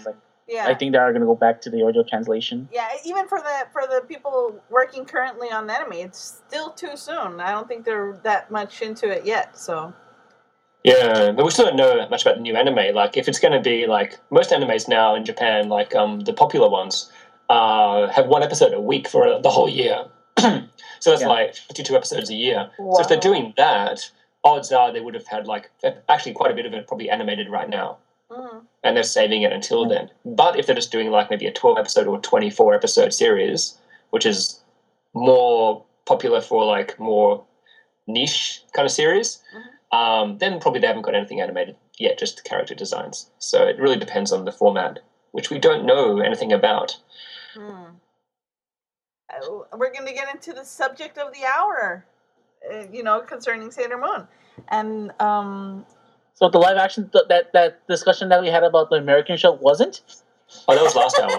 Yeah. I think they are going to go back to the original translation. Yeah, even for the people working currently on anime, it's still too soon. I don't think they're that much into it yet. So. Yeah, but we still don't know much about the new anime. Like, if it's going to be like most animes now in Japan, like the popular ones, have one episode a week for the whole year. So that's like 52 episodes a year. Wow. So if they're doing that, odds are they would have had like actually quite a bit of it probably animated right now. Mm. And they're saving it until then. But if they're just doing like maybe a 12 episode or 24 episode series, which is more popular for like more niche kind of series, then probably they haven't got anything animated yet, just character designs. So it really depends on the format, which we don't know anything about. We're going to get into the subject of the hour, concerning Sailor Moon. And so the live action, that discussion that we had about the American show wasn't? Oh, that was last hour.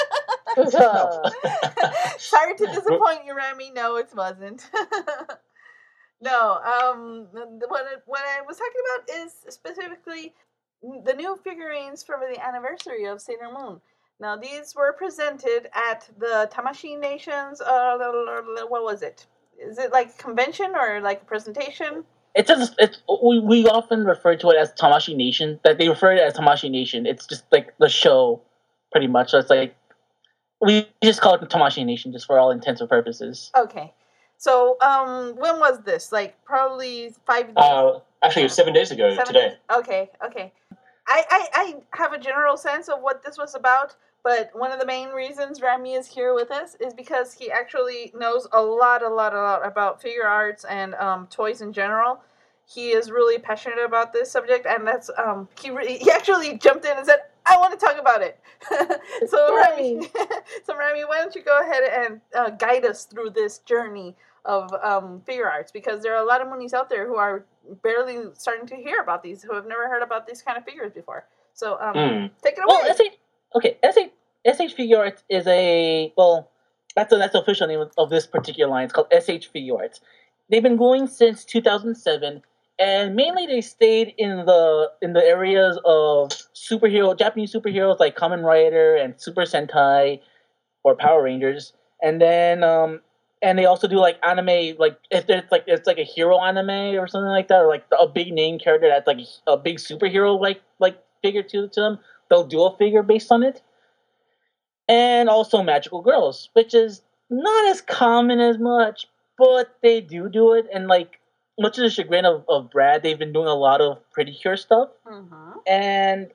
Sorry to disappoint you, Remy. No, it wasn't. No, what I was talking about is specifically the new figurines for the anniversary of Sailor Moon. Now, these were presented at the Tamashii Nations, what was it? Is it like a convention or like a presentation? We often refer to it as Tamashii Nation. That they refer to it as Tamashii Nation. It's just like the show, pretty much. So it's like we just call it the Tamashii Nation, just for all intents and purposes. Okay, so when was this? Like probably 5 days. Actually, it was 7 days ago today. Okay. I have a general sense of what this was about, but one of the main reasons Remy is here with us is because he actually knows a lot about figure arts and toys in general. He is really passionate about this subject, and that's he actually jumped in and said, "I want to talk about it." So Remy, why don't you go ahead and guide us through this journey of figure arts, because there are a lot of Moonies out there who are barely starting to hear about these, who have never heard about these kind of figures before. So take it away. Well, SH Figure Arts is that's the official name of this particular line. It's called SH Figure Arts. They've been going since 2007, and mainly they stayed in the areas of Japanese superheroes like Kamen Rider and Super Sentai or Power Rangers, and then and they also do like anime, like if it's like a hero anime or something like that, or like a big name character that's like a big superhero like figure to them, they'll do a figure based on it. And also magical girls, which is not as common as much, but they do it. And like much to the chagrin of Brad, they've been doing a lot of Pretty Cure stuff. And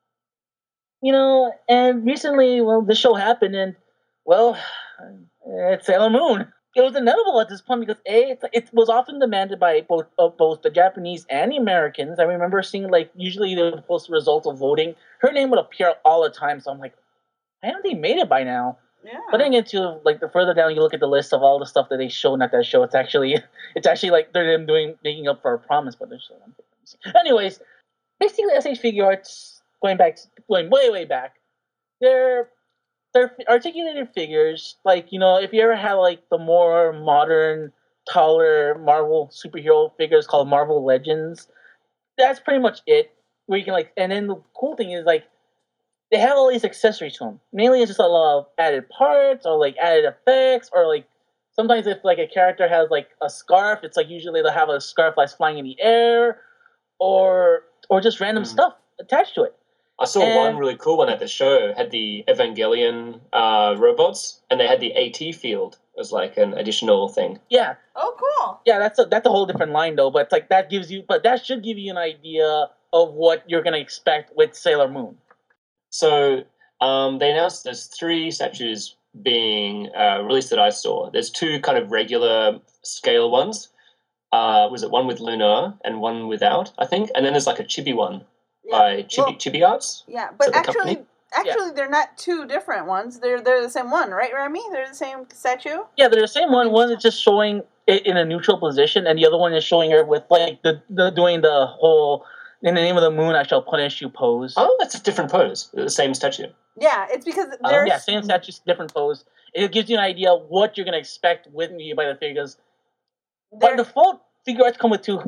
and recently, the show happened, and it's Sailor Moon. It was inevitable at this point because it was often demanded by both the Japanese and the Americans. I remember seeing like usually they would post the results of voting. Her name would appear all the time, so I'm like, why haven't they made it by now? Yeah. But then into like the further down you look at the list of all the stuff that they showed at that show, it's actually like they're them making up for a promise, but they're still. Anyways, basically SH Figure Arts going way back. They're articulated figures, like, if you ever had like the more modern, taller Marvel superhero figures called Marvel Legends, that's pretty much it. Where you can and then the cool thing is like they have all these accessories to them. Mainly it's just a lot of added parts or like added effects, or like sometimes if like a character has like a scarf, it's like usually they'll have a scarf that's flying in the air, or just random stuff attached to it. I saw one really cool one at the show, had the Evangelion robots, and they had the AT field as like an additional thing. Yeah. Oh, cool. Yeah, that's a whole different line though, but it's like that should give you an idea of what you're gonna expect with Sailor Moon. So they announced there's 3 statues being released that I saw. There's 2 kind of regular scale ones. Was it one with Luna and one without, I think? And then there's like a chibi one. By Chibi Arts? Yeah, but actually they're not 2 different ones. They're the same one, right, Remy? They're the same statue? Yeah, they're the same one. One is just showing it in a neutral position, and the other one is showing her with like the doing the whole "in the name of the moon I shall punish you" pose. Oh, that's a different pose. The same statue. Yeah, it's because there's same statue, different pose. It gives you an idea of what you're gonna expect with me by the figures. By default, Figure Arts come with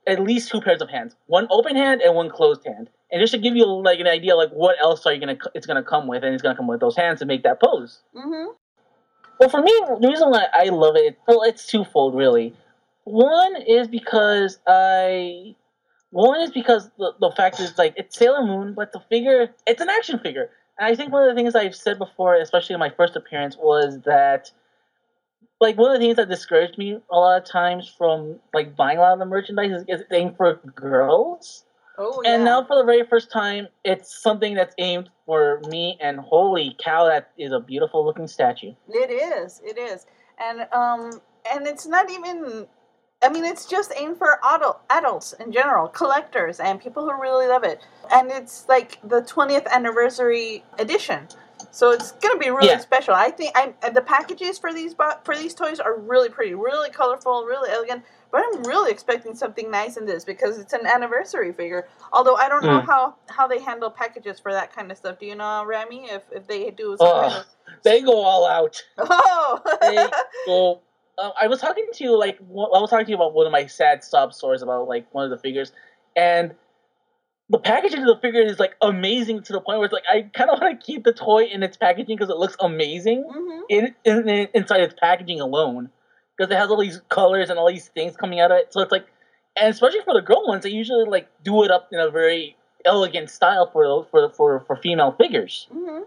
at least 2 pairs of hands, one open hand and one closed hand, and just to give you like an idea, like what else it's gonna come with, and it's gonna come with those hands to make that pose. Mm-hmm. Well, for me, the reason why I love it, well, it's twofold really. One is because the fact is like it's Sailor Moon, but the figure, it's an action figure. And I think one of the things I've said before, especially in my first appearance, was that like one of the things that discouraged me a lot of times from like buying a lot of the merchandise is it's aimed for girls. Oh, yeah. And now for the very first time, it's something that's aimed for me, and holy cow, that is a beautiful looking statue. It is. And it's not even, I mean, it's just aimed for adults in general, collectors, and people who really love it. And it's like the 20th anniversary edition. So it's going to be really special. I think the packages for these toys are really pretty, really colorful, really elegant. But I'm really expecting something nice in this because it's an anniversary figure. Although I don't know how they handle packages for that kind of stuff. Do you know, Rami, if they do some kind of... They go all out. Oh! They go... I was talking to you about one of my sad sob stories about like one of the figures, and the packaging of the figure is like amazing to the point where it's like I kind of want to keep the toy in its packaging because it looks amazing inside its packaging alone, because it has all these colors and all these things coming out of it. So it's like, and especially for the girl ones, they usually like do it up in a very elegant style for female figures.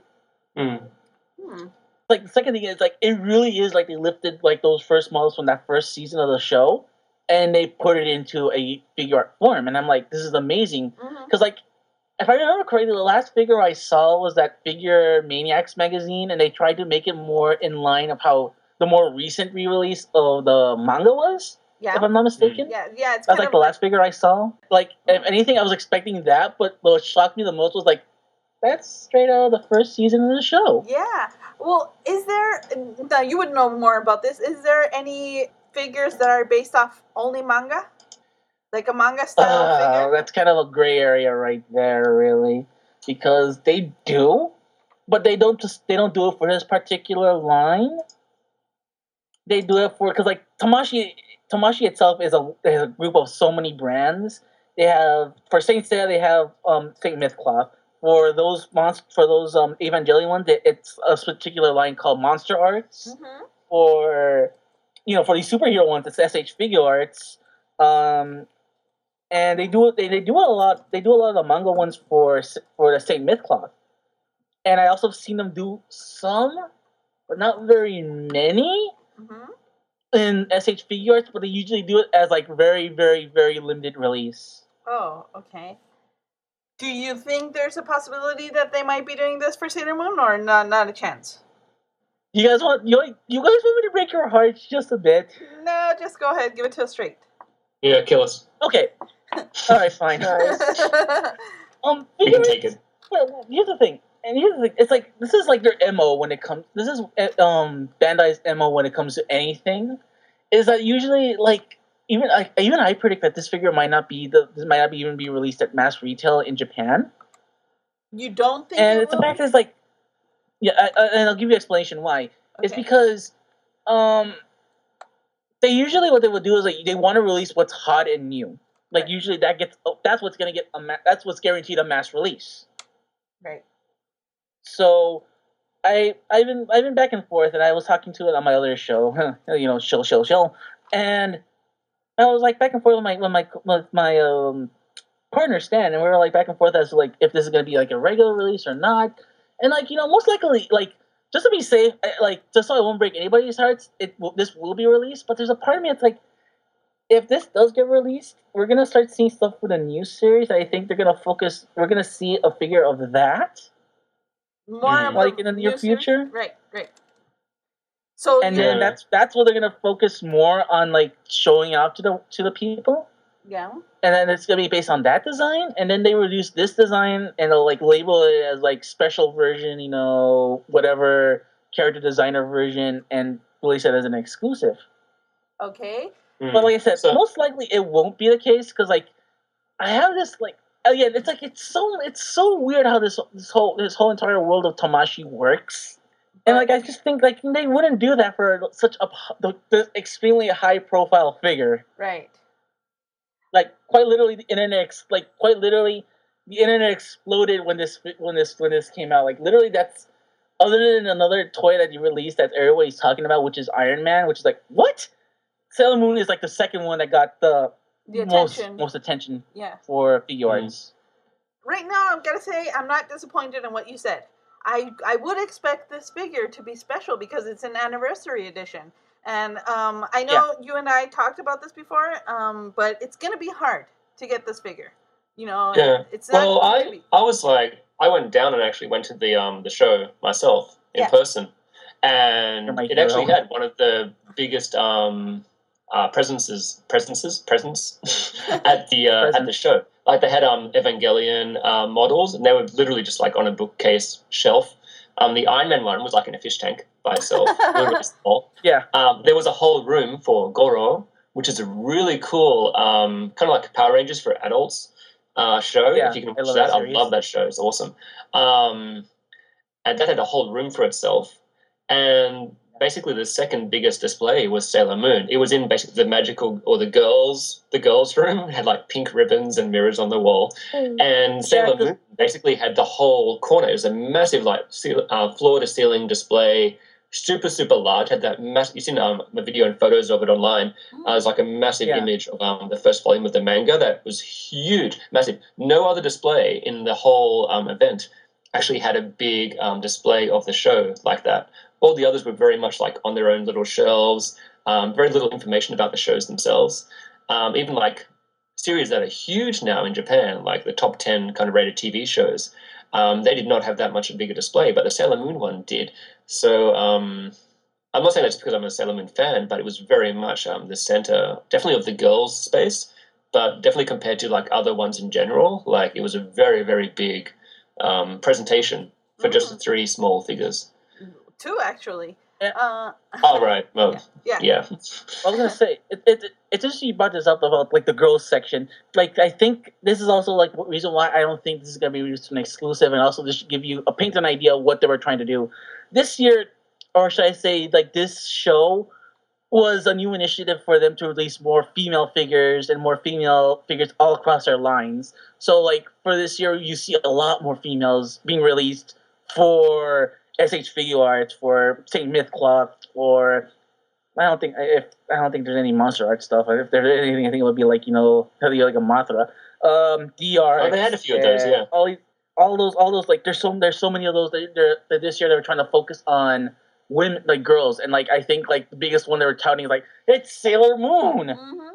Like the second thing is like it really is like they lifted like those first models from that first season of the show, and they put it into a figure art form, and I'm like, this is amazing, because like if I remember correctly, the last figure I saw was that Figure Maniacs magazine, and they tried to make it more in line of how the more recent re-release of the manga was. Yeah. If I'm not mistaken. Yeah. It's that's like the last figure I saw. Like if anything, I was expecting that, but what shocked me the most was like that's straight out of the first season of the show. Yeah. Well, is there? Now you would know more about this. Is there any figures that are based off only manga, like a manga style figure? That's kind of a gray area right there, really, because they do, but they don't do it for this particular line. They do it for because like Tamashii itself is a group of so many brands. They have for Saint Seiya they have Saint Mythcloth. For those Evangelion ones, it's a particular line called Monster Arts. For these superhero ones, it's SH Figure Arts. And they do a lot. They do a lot of the manga ones for the Saint Mythcloth. And I also seen them do some, but not very many, in SH Figure Arts. But they usually do it as like very, very, very limited release. Oh, okay. Do you think there's a possibility that they might be doing this for Sailor Moon, or not a chance? You guys want me to break your hearts just a bit? No, just go ahead, give it to us straight. Yeah, kill us. Okay. All right, fine. We can take it. Well, here's the thing. It's like this is like their MO when it comes. This is Bandai's MO when it comes to anything. Is that usually like. Even I predict that this figure might not even be released at mass retail in Japan. You don't think? And the fact is like, and I'll give you an explanation why. Okay. It's because, they usually what they would do is like they want to release what's hot and new. Like usually that's what's gonna get that's what's guaranteed a mass release. Right. So, I've been back and forth, and I was talking to it on my other show, show, and. I was like back and forth with my partner Stan, and we were like back and forth as to like if this is gonna be like a regular release or not. And like most likely, like just to be safe, just so I won't break anybody's hearts, this will be released. But there's a part of me that's like, if this does get released, we're gonna start seeing stuff for the new series. I think they're gonna focus. We're gonna see a figure of that more like in the near future. Right. So and then that's where they're gonna focus more on like showing off to the people. Yeah. And then it's gonna be based on that design, and then they reduce this design and they'll like label it as like special version, whatever character designer version, and release it as an exclusive. Okay. But like I said, most likely it won't be the case because like I have this like again, it's like it's so weird how this whole entire world of Tamashii works. And like I just think like they wouldn't do that for such the extremely high profile figure. Right. like quite literally the internet exploded when this came out. Like literally, that's other than another toy that you released that everybody's talking about, which is Iron Man, which is like what? Sailor Moon is like the second one that got the attention. most attention Yeah. for figure arts. Right now, I'm gonna say I'm not disappointed in what you said. I would expect this figure to be special because it's an anniversary edition, and I know you and I talked about this before, but it's gonna be hard to get this figure. You know, it's not. Well, I was like, I went down and actually went to the show myself in person, and it actually had one of the biggest presents at the show. Like they had Evangelion models, and they were literally just like on a bookcase shelf. The Iron Man one was like in a fish tank by itself, really small. Yeah. There was a whole room for Goro, which is a really cool kind of like Power Rangers for adults show. Yeah, if you can watch that, I love that show. It's awesome. And that had a whole room for itself. And basically the second biggest display was Sailor Moon. It was in basically the magical, or the girls' room. It had like pink ribbons and mirrors on the wall. And Sailor Moon basically had the whole corner. It was a massive like floor to ceiling display, super, super large. Had that massive, you've seen a video and photos of it online. It was like a massive image of the first volume of the manga that was huge, massive. No other display in the whole event actually had a big display of the show like that. All the others were very much like on their own little shelves, very little information about the shows themselves. Even like series that are huge now in Japan, like the top 10 kind of rated TV shows, they did not have that much a bigger display, but the Sailor Moon one did. So I'm not saying that's because I'm a Sailor Moon fan, but it was very much the center, definitely of the girls' space, but definitely compared to like other ones in general, like it was a very, very big presentation for just the three small figures. Two, actually. Oh, right. Well, yeah. I was gonna say it's interesting you brought this up about like the girls section. Like I think this is also like the reason why I don't think this is gonna be released an exclusive, and also just give you paint an idea of what they were trying to do this year, or should I say like this show was a new initiative for them to release more female figures and more female figures all across their lines. So like for this year, you see a lot more females being released for SH Figure Arts, for Saint Mythcloth, or I don't think there's any Monster Art stuff. If there's anything, I think it would be like like a Mothra, DR. Oh, they had a few of those, yeah. All those like there's so many of those that this year they were trying to focus on women, like girls, and like I think like the biggest one they were touting is like it's Sailor Moon.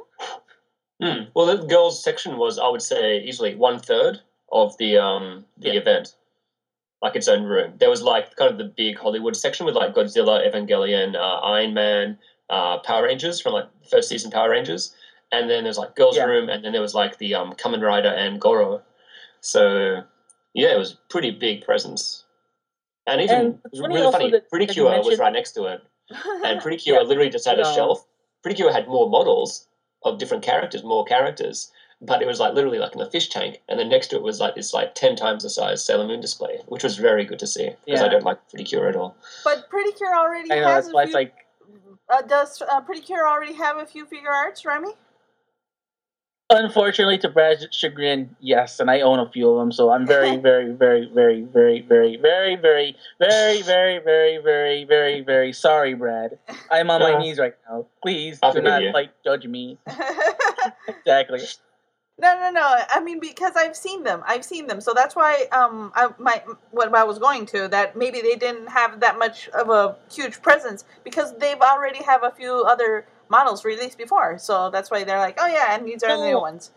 Well, the girls section was, I would say, easily 1/3 of the event. Like its own room. There was like kind of the big Hollywood section with like Godzilla, Evangelion, Iron Man, Power Rangers from like first season Power Rangers, and then there's like girls' room, and then there was like the Kamen Rider and Goro. So yeah, it was a pretty big presence, and even it was really funny. Pretty Cure was right next to it, and Pretty Cure literally just had a shelf. Pretty Cure had more models of different characters, more characters. But it was like literally like in a fish tank, and then next to it was like this like 10 times the size Sailor Moon display, which was very good to see because I don't like Pretty Cure at all. But Pretty Cure already has a few. Does Pretty Cure already have a few figure arts, Remy? Unfortunately, to Brad's chagrin, yes, and I own a few of them, so I'm very, very, very, very, very, very, very, very, very, very, very, very, very, very sorry, Brad. I'm on my knees right now. Please do not judge me. Exactly. No. I mean, because I've seen them. So that's why what I was going to, that maybe they didn't have that much of a huge presence because they've already have a few other models released before. So that's why they're like, oh yeah, and these are the new ones.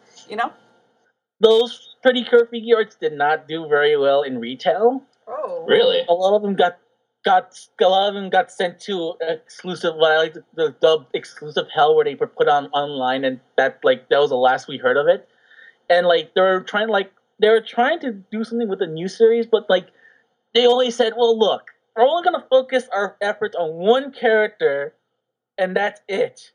Those Pretty Cure figure arts did not do very well in retail. Oh, really? A lot of them got sent to exclusive, what I like the dub exclusive hell, where they were put online, and that was the last we heard of it. And like they were trying to do something with the new series, but like they only said, well, look, we're only gonna focus our efforts on one character, and that's it.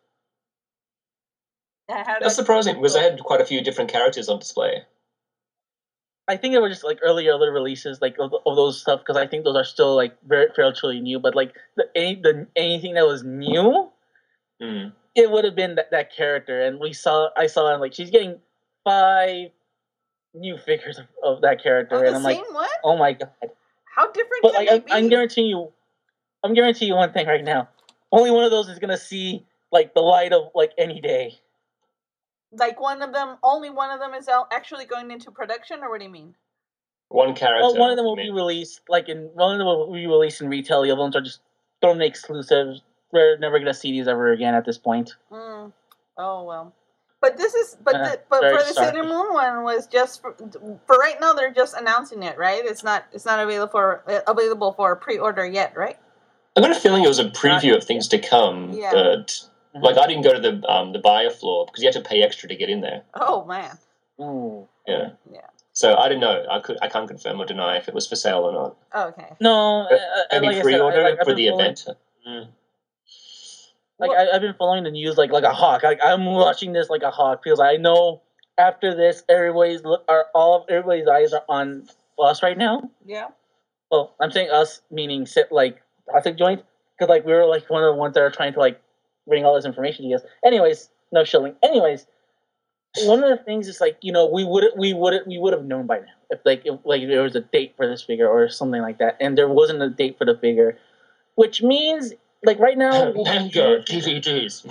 That's surprising because they had quite a few different characters on display. I think it was just like earlier releases like of those stuff, because I think those are still like very fairly new. But like anything that was new, it would have been that character, and I saw I'm like, she's getting 5 new figures of that character, Oh, and the I'm like, same one? oh my god! How different But can like, they I'm be? guaranteeing you one thing right now. Only one of those is gonna see like the light of like any day. Like only one of them is actually going into production, or what do you mean? One character. Well, one of them will I mean, be released one of them will be released in retail. The other ones are just thrown exclusives. We're never gonna see these ever again at this point. Mm. Oh well. But this is very for the sorry. Sailor Moon one was just for right now. They're just announcing it, right? It's not available for pre-order yet, right? I got a feeling it was a preview of things to come. Yeah. But like, I didn't go to the buyer floor because you had to pay extra to get in there. Oh man. Ooh. Yeah. Yeah. So I didn't know. I can't confirm or deny if it was for sale or not. Okay. No, Maybe like pre-order I said, for the event. Mm. Like I've been following the news like a hawk. Like I'm watching this like a hawk because I know after this everybody's eyes are on us right now. Yeah. Well, I'm saying us meaning like Classic Joint because like we were like one of the ones that are trying to like bring all this information to you guys. Anyways, no shilling. Anyways, one of the things is like we would have known by now if there was a date for this figure or something like that, and there wasn't a date for the figure, which means. Like right now, manga DVDs.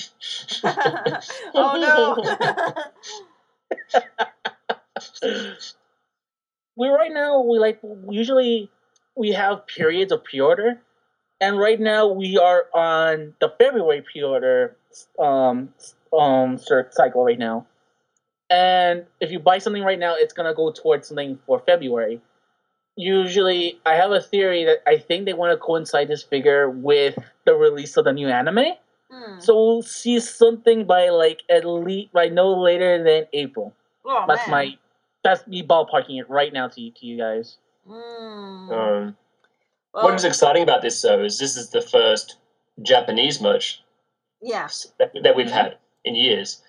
Oh no! Usually we have periods of pre-order, and right now we are on the February pre-order cycle right now. And if you buy something right now, it's gonna go towards something for February. Usually, I have a theory that I think they want to coincide this figure with the release of the new anime. So we'll see something by by no later than April. Oh, That's me ballparking it right now to you guys. What is exciting about this though is this is the first Japanese merch that we've had in years.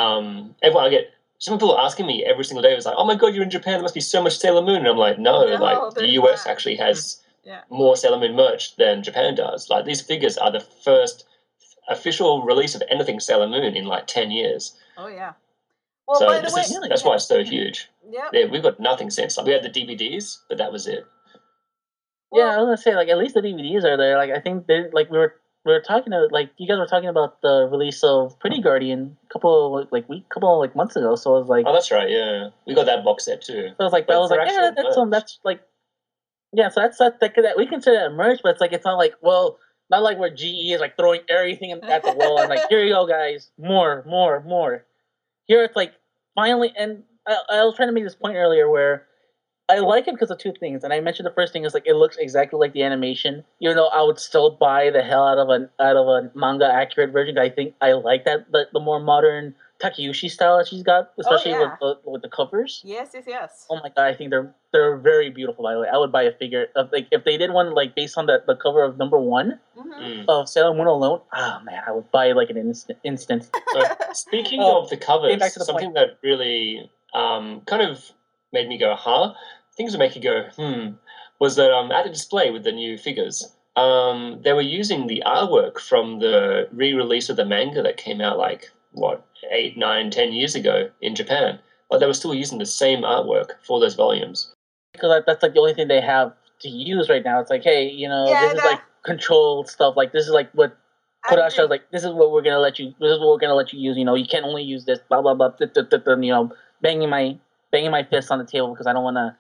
Some people are asking me every single day, it's like, oh my god, you're in Japan, there must be so much Sailor Moon. And I'm like, no, the US actually has more Sailor Moon merch than Japan does. Like, these figures are the first official release of anything Sailor Moon in like 10 years. Oh, yeah. Well, so by the way, that's why it's so huge. Yeah. We've got nothing since. Like, we had the DVDs, but that was it. Well, I was gonna say, like, at least the DVDs are there. Like, I think they we were talking about, like, you guys were talking about the release of Pretty Guardian a couple of months ago. So I was like, oh, that's right, yeah, we got that box set too. So I was like, yeah, that's like, yeah, so that's that we consider that merch, but it's not like where GE is like throwing everything at the wall and like, here you go, guys, more. Here it's like finally, and I was trying to make this point earlier where. I like it because of two things, and I mentioned the first thing is like it looks exactly like the animation. Even though I would still buy the hell out of a manga accurate version, I think I like that the more modern Takeuchi style that she's got, especially with the covers. Yes. Oh my god, I think they're very beautiful. By the way, I would buy a figure of like if they did one like based on the cover of #1 of Sailor Moon alone. Oh man, I would buy like an instant. Speaking of the covers, something that really kind of made me go, huh? Things that make you go, was that at a display with the new figures, they were using the artwork from the re-release of the manga that came out 8, 9, 10 years ago in Japan. Like, they were still using the same artwork for those volumes. Because that's like the only thing they have to use right now. It's like, hey, this is like controlled stuff. Like, this is like what Kodansha was like, this is what we're gonna let you use. You can't only use this, blah blah blah, banging my fist on the table because I don't want to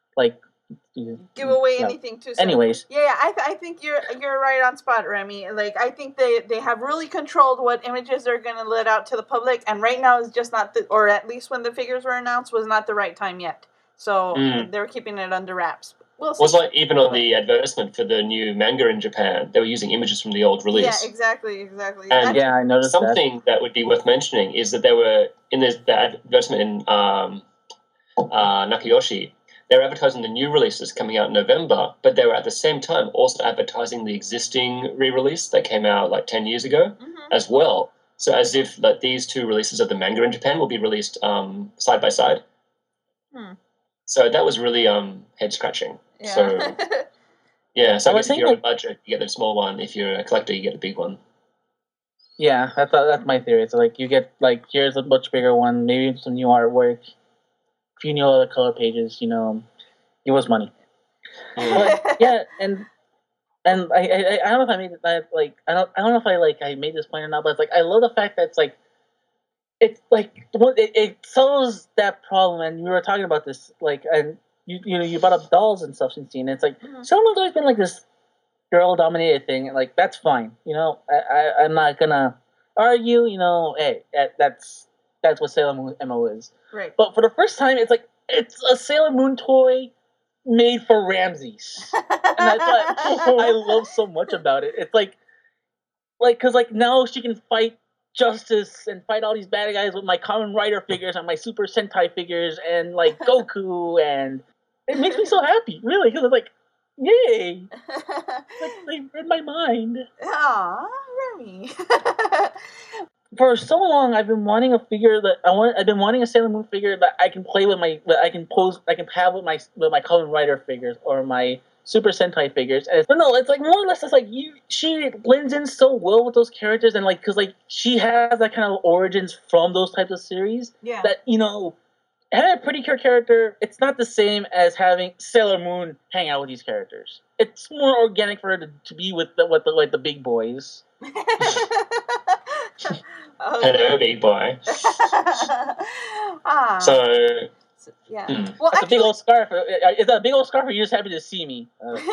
give away anything too soon. Anyways, I think you're right on spot, Remy. Like, I think they have really controlled what images they're going to let out to the public, and right now is just not or at least when the figures were announced was not the right time yet. So they're keeping it under wraps. We'll see. Was like even on the advertisement for the new manga in Japan, they were using images from the old release. Yeah, exactly. And I noticed something that would be worth mentioning is that they were in the advertisement in Nakayoshi. They were advertising the new releases coming out in November, but they were at the same time also advertising the existing re-release that came out 10 years ago as well. So as if these two releases of the manga in Japan will be released side by side. So that was really head scratching. Yeah. So yeah, so I guess if you're on a budget, you get the small one. If you're a collector, you get the big one. Yeah, that's my theory. It's like you get like here's a much bigger one, maybe some new artwork, a few new other color pages. Give us money. But yeah, and I don't know if I made that like I don't know if I made this point or not, but it's like I love the fact that it solves that problem, and we were talking about this and you brought up dolls and stuff since and it's like someone's always been like this girl dominated thing, and like that's fine. I'm not gonna argue. Hey, that's what Sailor Moon MO is. Right. But for the first time, it's like it's a Sailor Moon toy made for Ramses, and that's what I love so much about it. It's because now she can fight Justice and fight all these bad guys with my Kamen Rider figures and my Super Sentai figures and like Goku, and it makes me so happy, really, because it's like, yay! They read my mind. Aw, Remy. For so long, I've been wanting a figure I've been wanting a Sailor Moon figure that I can play with I can have with my Kamen Rider figures or my Super Sentai figures. But no, it's like more or less it's like she blends in so well with those characters, and like because like she has that kind of origins from those types of series. Yeah. That having a Pretty Cure character, it's not the same as having Sailor Moon hang out with these characters. It's more organic for her to be with the big boys. Hello, big boy. So yeah. Well, that's a big old scarf. Is that a big old scarf, or are you just happy to see me?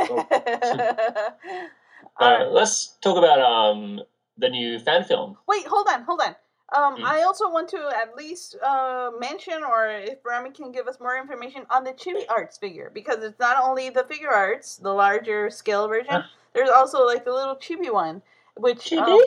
Let's talk about the new fan film. Wait, hold on. I also want to at least mention, or if Rami can give us more information on the Chibi Arts figure, because it's not only the figure arts, the larger scale version. There's also like the little Chibi one, which Chibi.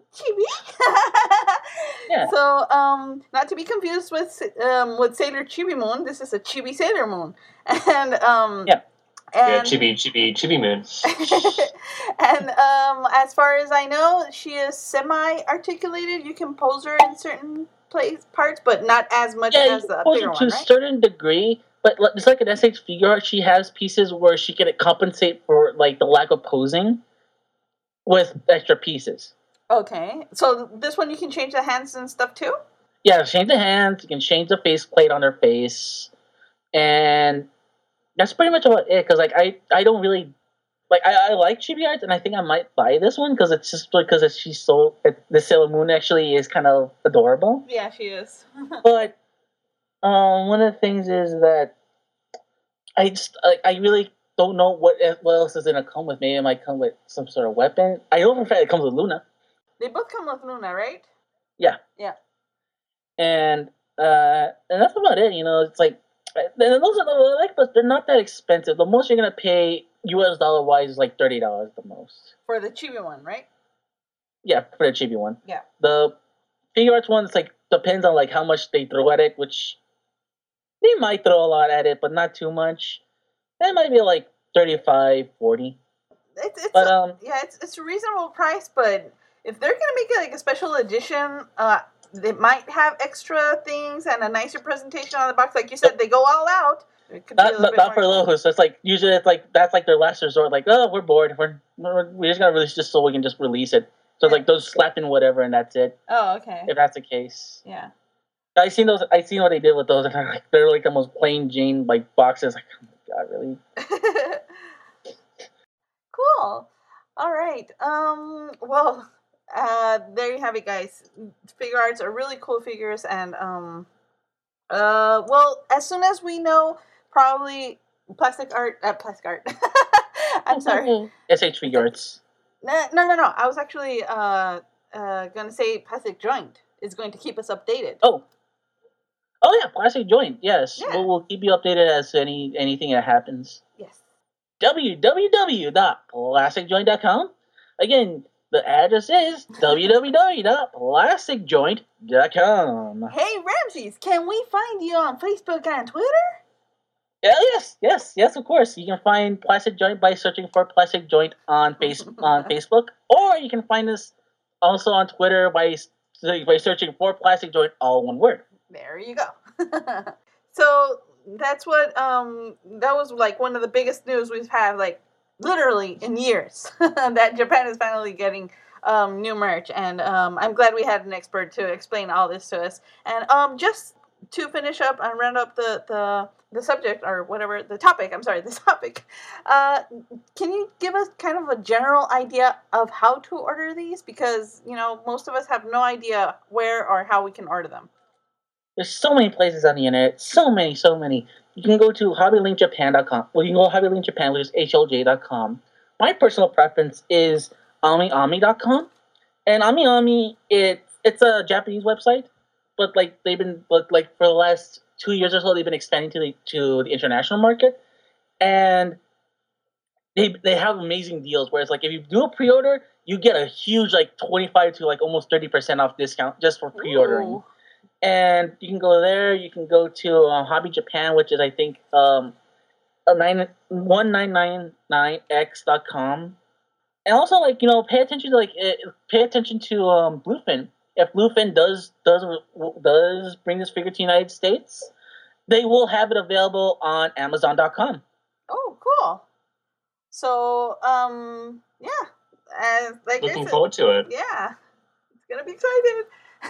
Yeah. So, not to be confused with Sailor Chibi Moon. This is a Chibi Sailor Moon, and yeah, Chibi Moon. And as far as I know, she is semi-articulated. You can pose her in certain parts, but not as much as the bigger one, right? To a certain degree. But it's like an SH figure art. She has pieces where she can compensate for like the lack of posing with extra pieces. Okay, so this one you can change the hands and stuff too? Yeah, change the hands, you can change the faceplate on her face, and that's pretty much about it, because like, I don't really, like, I like Chibi Arts, and I think I might buy this one, because it's just because the Sailor Moon actually is kind of adorable. Yeah, she is. But, one of the things is that I really don't know what else is going to come with. Maybe it might come with some sort of weapon. I know for a fact it comes with Luna. They both come with Luna, right? Yeah. Yeah. And that's about it. It's like, and those are but they're not that expensive. The most you're gonna pay US dollar wise is like $30 the most. For the Chibi one, right? Yeah, for the Chibi one. Yeah. The figure arts one, it's like depends on like how much they throw at it, which they might throw a lot at it, but not too much. That might be like $35, $40. It's a reasonable price, but if they're gonna make it like a special edition, they might have extra things and a nicer presentation on the box. Like you said, they go all out. Not for those. So it's like usually it's like that's like their last resort. Like, oh, we're bored. We just gotta release this so we can just release it. So it's like those slap in whatever and that's it. Oh, okay. If that's the case. Yeah. I seen what they did with those, and they're like the most plain Jane like boxes. Like, oh my god, really? Cool. All right. Well. There you have it, guys. Figure arts are really cool figures, and well, as soon as we know, probably plastic art. I'm sorry. SH Figure Arts. No. I was actually gonna say Plastic Joint is going to keep us updated. Oh yeah, Plastic Joint. Yes, yeah. We'll keep you updated as to anything that happens. Yes. www.plasticjoint.com. Again. The address is www.plasticjoint.com. Hey, Ramses, can we find you on Facebook and Twitter? Yes, of course. You can find Plastic Joint by searching for Plastic Joint on Facebook, or you can find us also on Twitter by searching for Plastic Joint, all one word. There you go. So that's what that was like one of the biggest news we've had, like, literally in years, that Japan is finally getting new merch, and I'm glad we had an expert to explain all this to us. And just to finish up and round up the subject, or whatever the topic. I'm sorry, the topic. Can you give us kind of a general idea of how to order these? Because most of us have no idea where or how we can order them. There's so many places on the internet. So many. You can go to hobbylinkjapan.com. Well, you can go to hobbylinkjapan, which is HLJ.com. My personal preference is AmiAmi.com. And AmiAmi, it's a Japanese website, but for the last 2 years or so, they've been expanding to the international market, and they have amazing deals. Where it's like if you do a pre-order, you get a huge 25 to almost 30% off discount just for pre-ordering. Ooh. And you can go there. You can go to Hobby Japan, which is I think 1999x.com. And also pay attention to Bluefin. If Bluefin does bring this figure to the United States, they will have it available on Amazon.com. Oh, cool. So, yeah. Looking forward to it. Yeah. It's going to be exciting.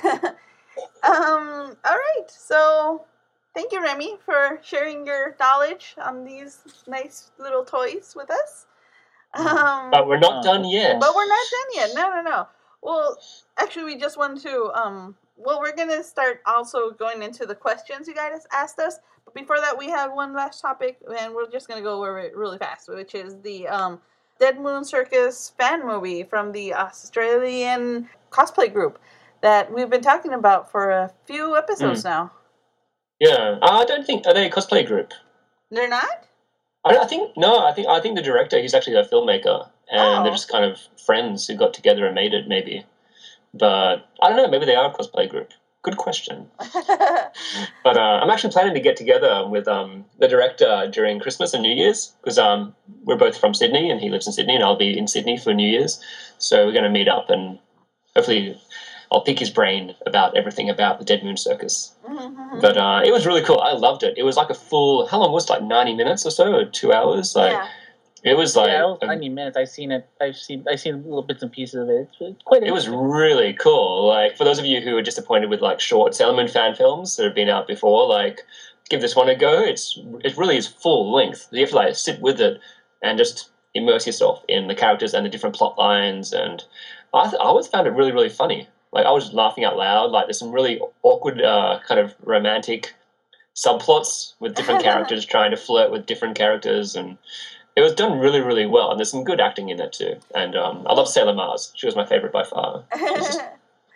All right. So, thank you, Remy, for sharing your knowledge on these nice little toys with us. But we're not done yet. No. Well, actually, we just wanted to, we're going to start also going into the questions you guys asked us. But before that, we have one last topic, and we're just going to go over it really fast, which is the Dead Moon Circus fan movie from the Australian cosplay group that we've been talking about for a few episodes now. Yeah. I don't think... Are they a cosplay group? They're not? I think the director, he's actually a filmmaker. And they're just kind of friends who got together and made it, maybe. But I don't know, maybe they are a cosplay group. Good question. But I'm actually planning to get together with the director during Christmas and New Year's, because we're both from Sydney, and he lives in Sydney, and I'll be in Sydney for New Year's. So we're going to meet up, and hopefully I'll pick his brain about everything about the Dead Moon Circus. Mm-hmm. But it was really cool. I loved it. It was like a full... How long was it? 90 minutes or so? Or 2 hours? Yeah. It was it was 90 minutes. I've seen it. I've seen little bits and pieces of it. It's quite. It was really cool. For those of you who are disappointed with short Sailor Moon fan films that have been out before, give this one a go. It really is full length. You have to sit with it and just immerse yourself in the characters and the different plot lines. And I always found it really, really funny. I was laughing out loud. There's some really awkward kind of romantic subplots with different characters trying to flirt with different characters, and it was done really, really well, and there's some good acting in it too. And I love Sailor Mars. She was my favorite by far. She's just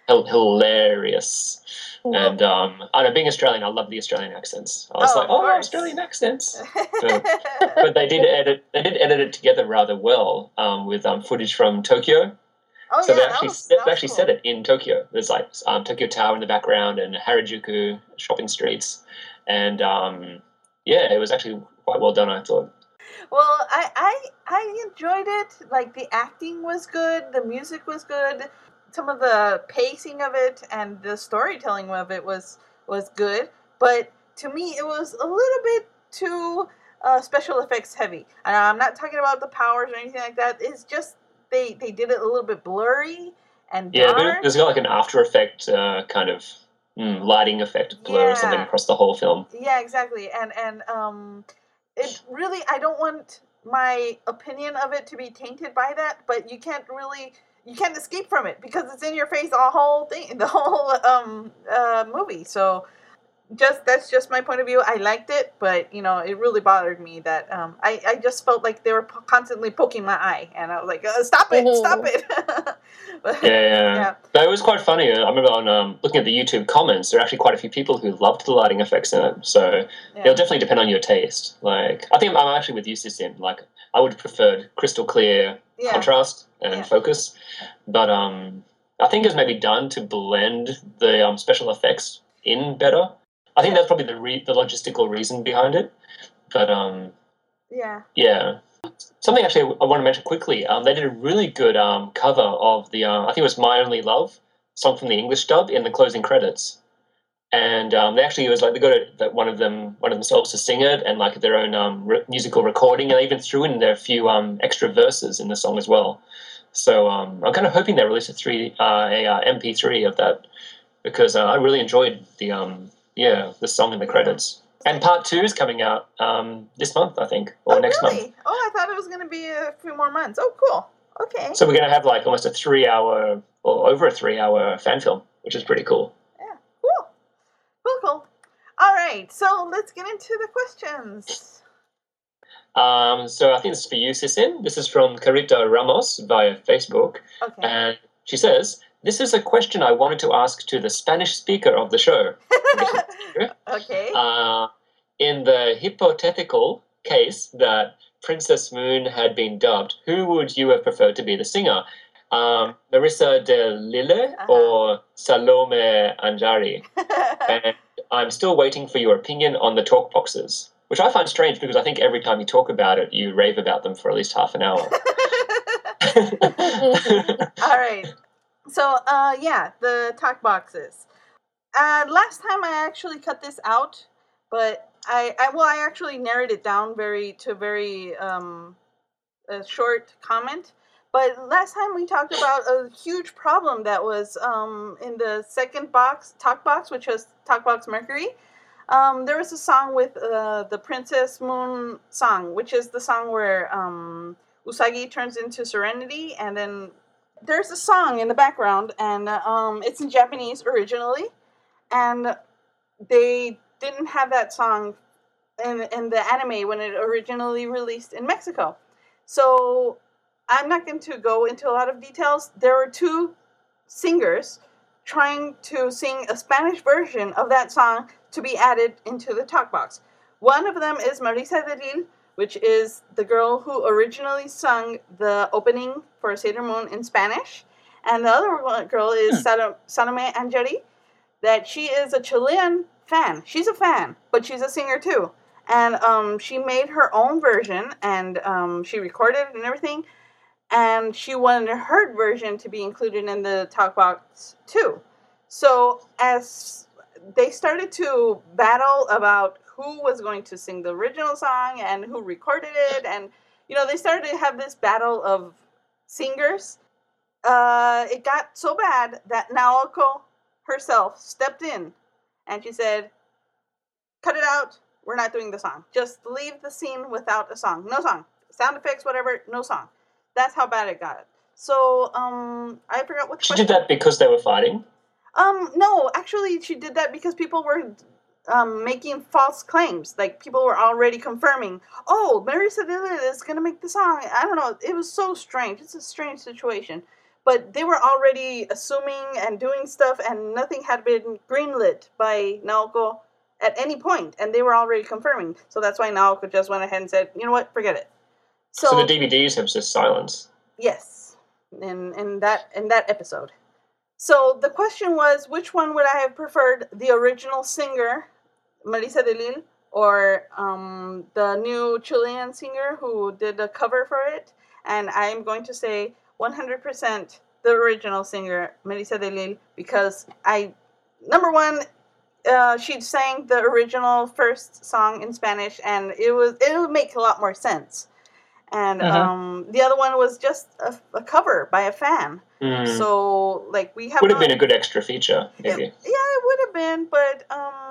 hilarious. And I know, being Australian, I love the Australian accents. I was Australian accents. But they did edit it together rather well with footage from Tokyo. Oh, so yeah, they actually set it in Tokyo. There's Tokyo Tower in the background and Harajuku shopping streets, and it was actually quite well done, I thought. Well, I enjoyed it. The acting was good, the music was good, some of the pacing of it and the storytelling of it was good. But to me, it was a little bit too special effects heavy. And I'm not talking about the powers or anything like that. It's just they did it a little bit blurry and dark. Yeah, there's got an After Effect kind of lighting effect blur or something across the whole film. Yeah, exactly. And it really, I don't want my opinion of it to be tainted by that, but you can't escape from it because it's in your face the whole movie. So that's just my point of view. I liked it, but it really bothered me that I just felt like they were constantly poking my eye, and I was like, stop it. But, yeah. But it was quite funny. I remember on looking at the YouTube comments, there are actually quite a few people who loved the lighting effects in it. So it'll definitely depend on your taste. I think I'm actually with you, Sisin. I would have preferred crystal clear contrast and focus, but I think it's maybe done to blend the special effects in better. I think that's probably the logistical reason behind it. But something actually I want to mention quickly. They did a really good cover of the I think it was "My Only Love" song from the English dub in the closing credits, and they actually they got one of themselves to sing it and their own musical recording, and they even threw in their few extra verses in the song as well. So I'm kind of hoping they release a MP3 of that, because I really enjoyed the song in the credits. And part 2 is coming out this month, I think, or next really? month. Oh, I thought it was going to be a few more months. Oh, cool. Okay. So we're going to have like almost a 3-hour or over a 3-hour fan film, which is pretty cool. Yeah, cool. All right, so let's get into the questions. So I think this is for you, Sisin. This is from Carita Ramos via Facebook. Okay. And she says, "This is a question I wanted to ask to the Spanish speaker of the show." Okay. In the hypothetical case that Princess Moon had been dubbed, who would you have preferred to be the singer? Marissa de Lille or Salome Anjari? And I'm still waiting for your opinion on the talk boxes, which I find strange because I think every time you talk about it, you rave about them for at least half an hour. All right. So, the talk boxes. Last time I actually cut this out, but I actually narrowed it down to very a short comment. But last time we talked about a huge problem that was in the second talk box, which was Talk Box Mercury. There was a song with the Princess Moon song, which is the song where Usagi turns into Serenity, and then there's a song in the background, and it's in Japanese originally, and they didn't have that song in the anime when it originally released in Mexico. So I'm not going to go into a lot of details. There were 2 singers trying to sing a Spanish version of that song to be added into the talk box. One of them is Marisa de Lille, which is the girl who originally sung the opening for Sailor Moon in Spanish. And the other girl is Salome Anjari, that she is a Chilean fan. She's a fan, but she's a singer too. And she made her own version, and she recorded it and everything. And she wanted her version to be included in the talk box too. So as they started to battle about who was going to sing the original song and who recorded it, and they started to have this battle of singers. It got so bad that Naoko herself stepped in, and she said, "Cut it out. We're not doing the song. Just leave the scene without a song. No song. Sound effects, whatever. No song." That's how bad it got. So, I forgot what the She did that because they were fighting? No, actually, she did that because people were making false claims. Like, people were already confirming, "Oh, Marisa de Lille is going to make the song." I don't know. It was so strange. It's a strange situation. But they were already assuming and doing stuff, and nothing had been greenlit by Naoko at any point, and they were already confirming. So that's why Naoko just went ahead and said, "You know what? Forget it." So the DVDs have just silence. Yes, in that episode. So the question was, which one would I have preferred? The original singer, Marisa de Lille, or the new Chilean singer who did a cover for it? And I'm going to say 100% the original singer, Marisa de Lille, because number one, she sang the original first song in Spanish, and it would make a lot more sense. And the other one was just a cover by a fan. Mm. So, like, we have... Would have been a good extra feature, maybe. It would have been, but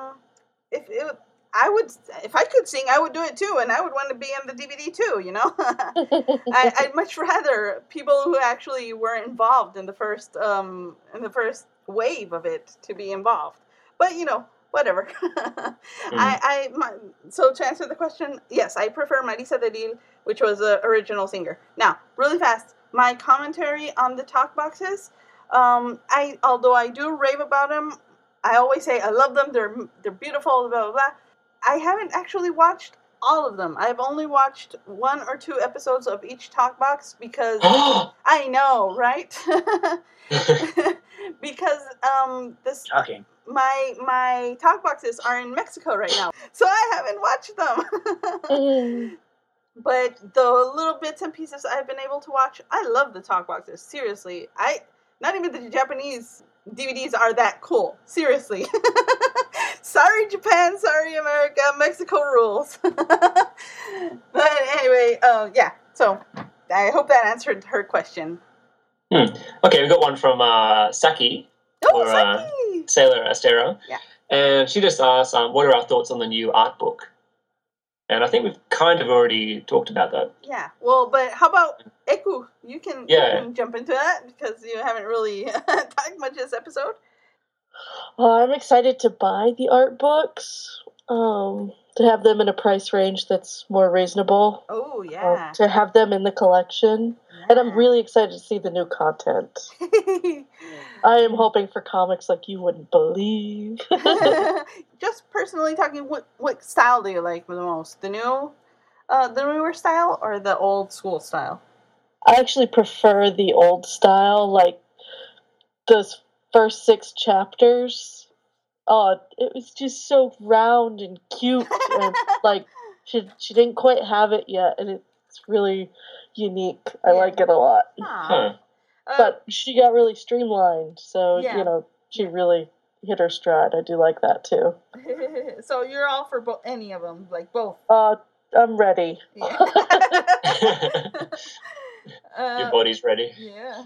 if I could sing, I would do it too, and I would want to be in the DVD too, I'd much rather people who actually were involved in the first wave of it to be involved. But, whatever. So to answer the question, yes, I prefer Marisa de Lille, which was the original singer. Now, really fast, my commentary on the talk boxes, although I do rave about them, I always say I love them, they're beautiful, blah, blah, blah. I haven't actually watched all of them. I've only watched 1 or 2 episodes of each talk box because I know, right? Because Shocking. My talk boxes are in Mexico right now, so I haven't watched them. But the little bits and pieces I've been able to watch, I love the talk boxes. Seriously, not even the Japanese DVDs are that cool. Seriously. Sorry, Japan. Sorry, America. Mexico rules. But anyway, yeah. So I hope that answered her question. Okay, we got one from Saki, Oh, or Saki! Sailor Astera. Yeah. And she just asked, what are our thoughts on the new art book? And I think we've kind of already talked about that. Yeah. Well, but how about Eku? You can jump into that because you haven't really talked much this episode. I'm excited to buy the art books. To have them in a price range that's more reasonable. Oh, yeah. To have them in the collection. Yeah. And I'm really excited to see the new content. I am hoping for comics like you wouldn't believe. Just personally talking, what style do you like the most? The newer style or the old school style? I actually prefer the old style, like those first 6 chapters. Oh, it was just so round and cute, and like she didn't quite have it yet, and it's really unique. I like it a lot. Huh. But she got really streamlined, so Yeah. she really hit her stride. I do like that too. So you're all for any of them, like both? I'm ready. Yeah. Your body's ready. Yeah.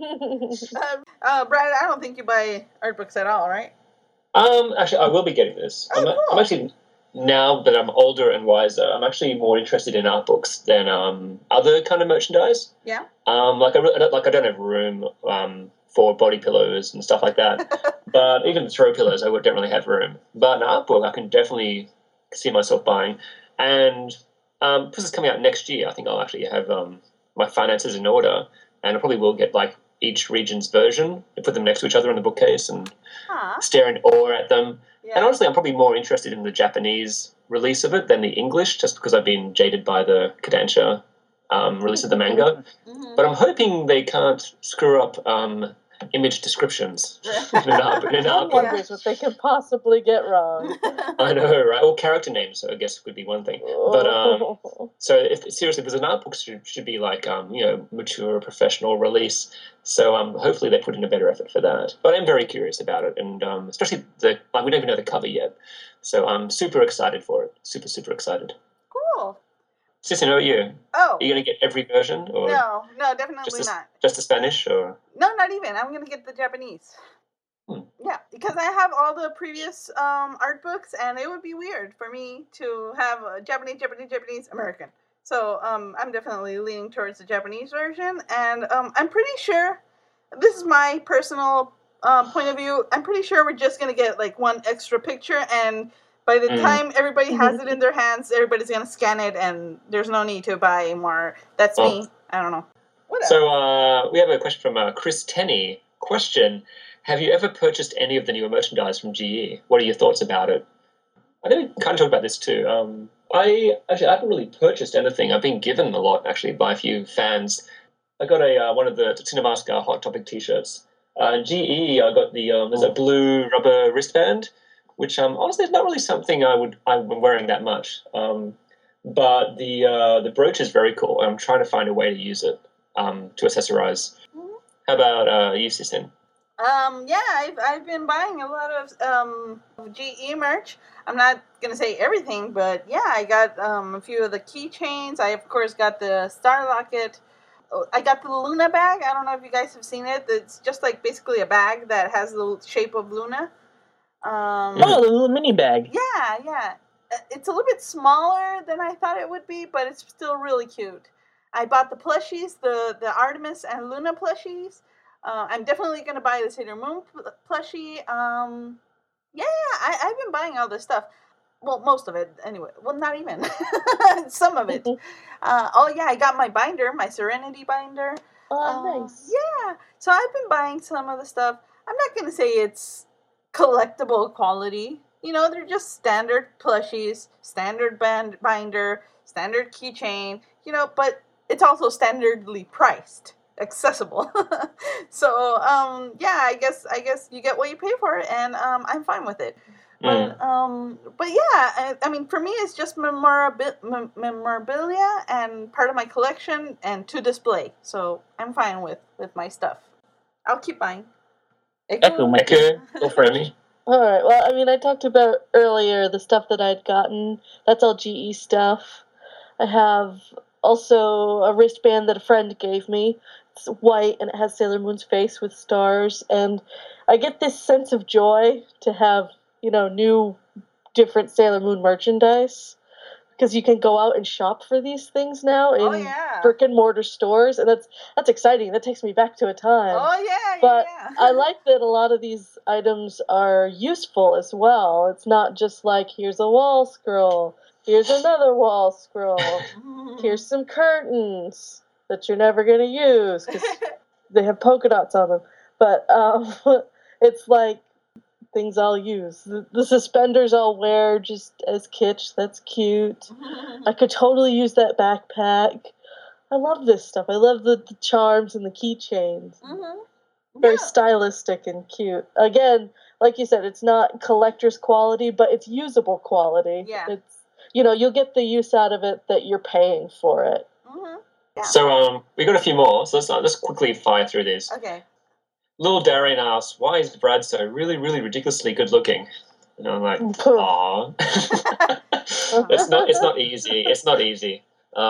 Brad, I don't think you buy art books at all, right? Actually, I will be getting this. Oh, cool. I'm actually, now that I'm older and wiser, I'm actually more interested in art books than other kind of merchandise. Yeah. I don't have room for body pillows and stuff like that. But even throw pillows, I don't really have room. But an art book, I can definitely see myself buying. And this is coming out next year. I think I'll actually have my finances in order, and I probably will get like each region's version and put them next to each other in the bookcase and stare in awe at them. Yeah. And honestly, I'm probably more interested in the Japanese release of it than the English, just because I've been jaded by the Kodansha release of the manga. Mm-hmm. But I'm hoping they can't screw up image descriptions in an art book. Wonders what they could possibly get wrong. I know, right? Or character names, I guess, would be one thing. But so seriously, there's an art book should be like mature professional release. So hopefully they put in a better effort for that. But I'm very curious about it, and especially we don't even know the cover yet. So I'm super excited for it. Super excited. Cool. Sissy, how about you? Oh. Are you going to get every version? Or no, definitely not. Just the Spanish? Or? No, not even. I'm going to get the Japanese. Yeah, because I have all the previous art books, and it would be weird for me to have a Japanese, American. So I'm definitely leaning towards the Japanese version, and I'm pretty sure, this is my personal point of view, I'm pretty sure we're just going to get like one extra picture, and by the time everybody has it in their hands, everybody's going to scan it, and there's no need to buy more. That's me. I don't know. Whatever. So we have a question from Chris Tenney. Question: have you ever purchased any of the newer merchandise from GE? What are your thoughts about it? I know we kind of talked about this too. I haven't really purchased anything. I've been given a lot, actually, by a few fans. I got one of the Cinemaska Hot Topic t-shirts. GE, I got there's a blue rubber wristband, which honestly is not really something I'm wearing that much. But the brooch is very cool. I'm trying to find a way to use it to accessorize. Mm-hmm. How about you, Sisin? Yeah, I've been buying a lot of GE merch. I'm not gonna say everything, but yeah, I got a few of the keychains. I of course got the Star Locket. I got the Luna bag. I don't know if you guys have seen it. It's just like basically a bag that has the shape of Luna. The little mini bag. Yeah. It's a little bit smaller than I thought it would be, but it's still really cute. I bought the plushies, the Artemis and Luna plushies. I'm definitely going to buy the Sailor Moon plushie. I've been buying all this stuff. Well, most of it, anyway. Well, not even. Some of it. I got my binder, my Serenity binder. Oh, nice. Yeah. So I've been buying some of the stuff. I'm not going to say it's collectible quality. They're just standard plushies, standard binder, standard keychain, but it's also standardly priced. Accessible. So I guess you get what you pay for, and I'm fine with it. But yeah, I mean, for me it's just memorabilia and part of my collection and to display, so I'm fine with my stuff. I'll keep buying. Echo, go for me. Alright, well, I mean, I talked about earlier the stuff that I'd gotten. That's all GE stuff. I have also a wristband that a friend gave me. it's white and it has Sailor Moon's face with stars, and I get this sense of joy to have, new different Sailor Moon merchandise, because you can go out and shop for these things now in brick and mortar stores, and that's exciting. That takes me back to a time. Oh yeah, but yeah. I like that a lot of these items are useful as well. It's not just like, here's a wall scroll, here's another wall scroll, here's some curtains that you're never gonna use because they have polka dots on them. But it's like things I'll use. The suspenders I'll wear just as kitsch. That's cute. I could totally use that backpack. I love this stuff. I love the charms and the keychains. Very stylistic and cute. Again, like you said, it's not collector's quality, but it's usable quality. Yeah. It's, you'll get the use out of it that you're paying for it. Yeah. So we got a few more. So let's quickly fire through these. Okay. Little Darian asks, "Why is Brad so really, really ridiculously good looking?" And I'm like, "Aw, it's not easy. It's not easy."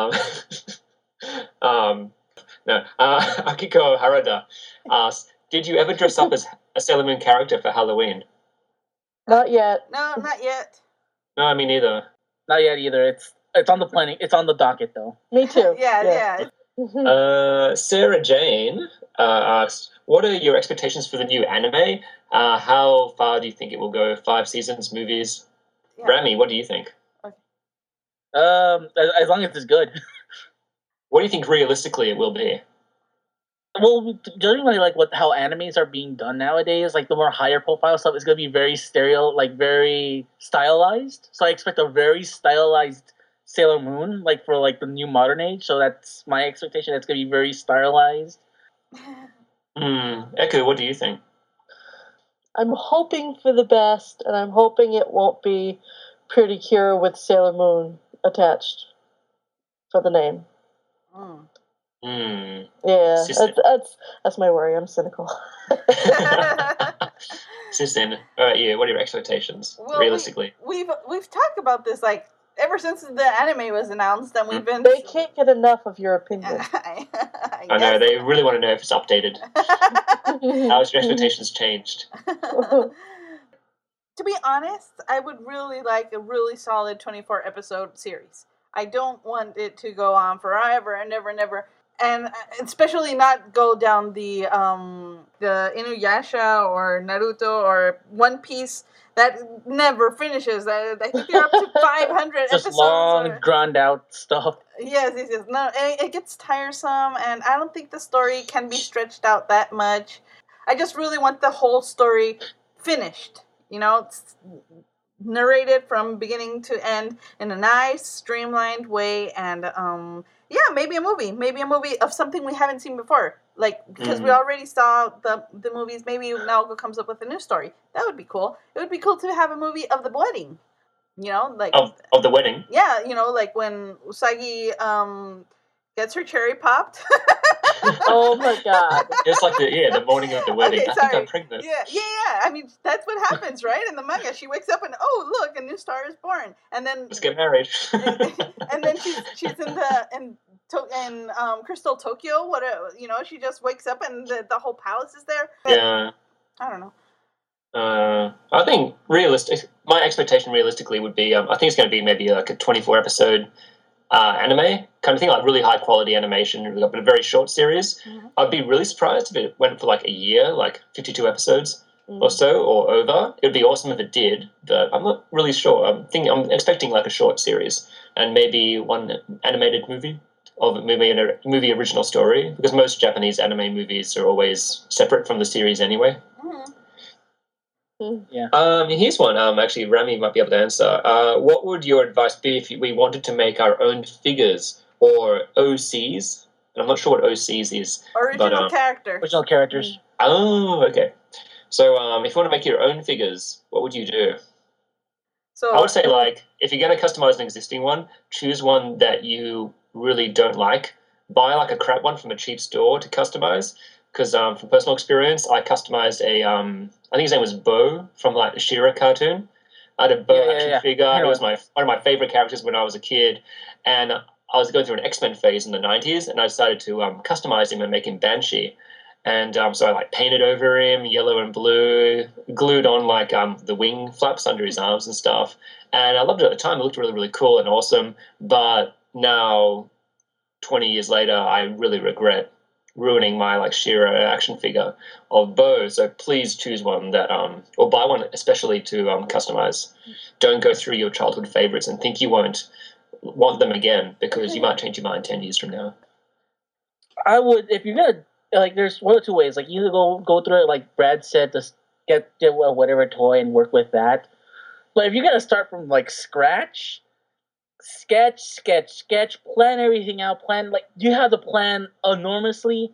No. Akiko Harada asks, "Did you ever dress up as a Sailor Moon character for Halloween?" Not yet. No, not yet. No, me neither. Not yet either. It's on the planning. It's on the docket though. Me too. Yeah. Sarah Jane asked, "What are your expectations for the new anime? How far do you think it will go? 5 seasons, movies?" Yeah. Rami, what do you think? As long as it's good. What do you think realistically it will be? Well, judging by how animes are being done nowadays, like the more higher profile stuff is going to be very very stylized. So I expect a very stylized Sailor Moon, for the new modern age. So that's my expectation. It's going to be very stylized. Echo, what do you think? I'm hoping for the best, and I'm hoping it won't be Pretty Cure with Sailor Moon attached for the name. Yeah, that's my worry. I'm cynical. Sissin, what are your expectations realistically? We've talked about this ever since the anime was announced, and we've been. They can't get enough of your opinion. I know they really want to know if it's updated. How's your expectations changed? To be honest, I would really like a really solid 24 episode series. I don't want it to go on forever and never. And especially not go down the Inuyasha or Naruto or One Piece that never finishes. I think they're up to 500 episodes. Just long, drawn out stuff. Yes. No, it gets tiresome, and I don't think the story can be stretched out that much. I just really want the whole story finished. It's narrated from beginning to end in a nice, streamlined way, and maybe a movie of something we haven't seen before, because we already saw the movies. Maybe Naoko comes up with a new story. That would be cool. It would be cool to have a movie of the wedding, of the wedding. Yeah, when Usagi gets her cherry popped. Oh my god! Just the morning of the wedding. Okay, I think I'm pregnant. Yeah. I mean, that's what happens, right? In the manga, she wakes up and look, a new star is born, and then let's get married. and then she's in Crystal Tokyo. She just wakes up and the whole palace is there. Yeah. I don't know. I think my expectation realistically would be, I think it's going to be maybe a 24 episode anime kind of thing, really high quality animation, but a very short series. I'd be really surprised if it went for a year, 52 episodes or so, or over. It would be awesome if it did, but I'm not really sure. I'm expecting a short series and maybe one animated movie of a movie original story, because most Japanese anime movies are always separate from the series anyway. Yeah. Here's one. Actually, Rami might be able to answer. What would your advice be if we wanted to make our own figures or OCs? And I'm not sure what OCs is. Original characters. Oh, okay. So, if you want to make your own figures, what would you do? So I would say, if you're going to customize an existing one, choose one that you really don't like. Buy a crap one from a cheap store to customize. Because from personal experience, I customized I think his name was Bo from the She-Ra cartoon. I had a Bo action figure. It was one of my favorite characters when I was a kid, and I was going through an X-Men phase in the 90s, and I decided to customize him and make him Banshee. And so I like painted over him yellow and blue, glued on like the wing flaps under his arms and stuff. And I loved it at the time. It looked really, really cool and awesome. But now, 20 years later, I really regret ruining my like She-Ra action figure of Bo. So please choose one that or buy one especially to customize. Don't go through your childhood favorites and think you won't want them again, because you might change your mind 10 years from now. I would, if you're gonna, like, there's one or two ways. Like, either go through it like Brad said, to get whatever toy and work with that. But if you're gonna start from like scratch, sketch, plan everything out. Plan, like, you have to plan enormously.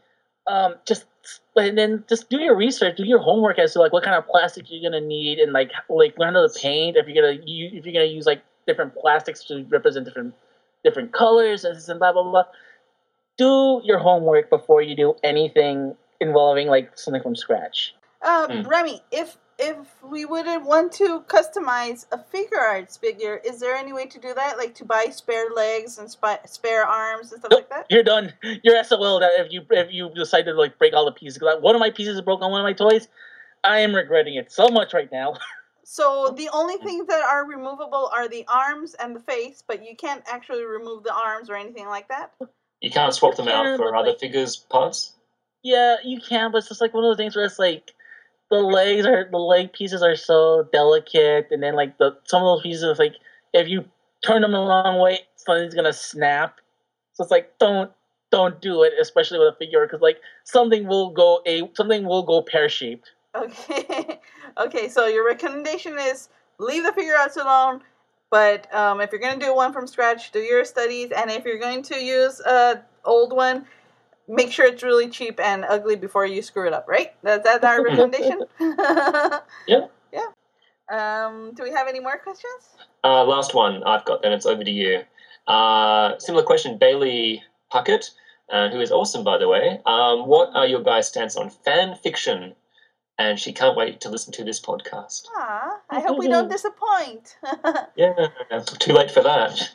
And then just do your research, do your homework as to like what kind of plastic you're gonna need, and like learn how to paint. If you're gonna use like different plastics to represent different colors and blah blah blah. Do your homework before you do anything involving like something from scratch. Remy, if we wouldn't want to customize a figure arts figure, is there any way to do that? Like to buy spare legs and spare arms and stuff like that? You're done. You're SOL that if you decide to like break all the pieces. Because one of my pieces broke on one of my toys. I am regretting it so much right now. So the only things that are removable are the arms and the face, but you can't actually remove the arms or anything like that? You can't swap them out for other figures' parts? Yeah, you can, but it's just like one of those things where it's like the leg pieces are so delicate, and then like some of those pieces, like if you turn them the wrong way, something's gonna snap. So it's like don't do it, especially with a figure, because like something will go pear shaped. Okay. Okay, so your recommendation is leave the figure outs alone, but if you're going to do one from scratch, do your studies, and if you're going to use an old one, make sure it's really cheap and ugly before you screw it up, right? That's our recommendation? Yeah. Yeah. Do we have any more questions? Last one I've got, then it's over to you. Similar question, Bailey Puckett, who is awesome, by the way. What are your guys' stance on fan fiction? And she can't wait to listen to this podcast. Aw, I hope we don't disappoint. Yeah, too late for that.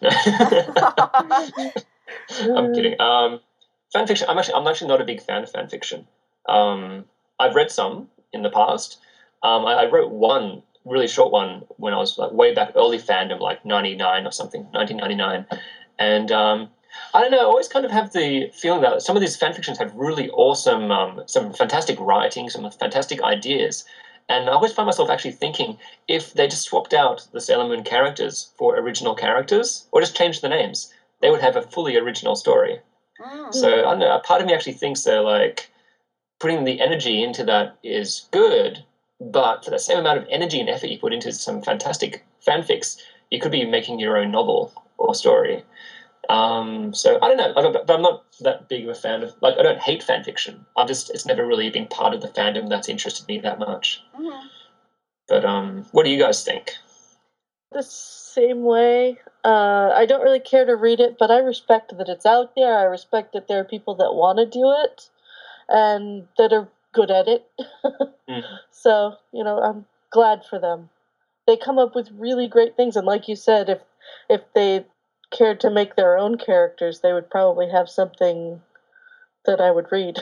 I'm kidding. Fan fiction. I'm actually not a big fan of fan fiction. I've read some in the past. I wrote one really short one when I was like way back early fandom, like 99 or something, 1999, and I don't know. I always kind of have the feeling that some of these fan fictions have really awesome, some fantastic writing, some fantastic ideas. And I always find myself actually thinking, if they just swapped out the Sailor Moon characters for original characters, or just changed the names, they would have a fully original story. So I don't know. A part of me actually thinks that like putting the energy into that is good, but for the same amount of energy and effort you put into some fantastic fanfics, you could be making your own novel or story. So I don't know, but I'm not that big of a fan of, like, I don't hate fan fiction. It's never really been part of the fandom that's interested me that much. Mm-hmm. But what do you guys think? The same way. I don't really care to read it, but I respect that it's out there. I respect that there are people that want to do it and that are good at it. So, I'm glad for them. They come up with really great things, and like you said, if they cared to make their own characters, they would probably have something that I would read.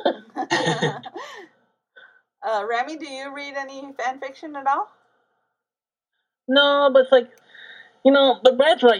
Remy, do you read any fan fiction at all? No, but it's like, but Brad's right.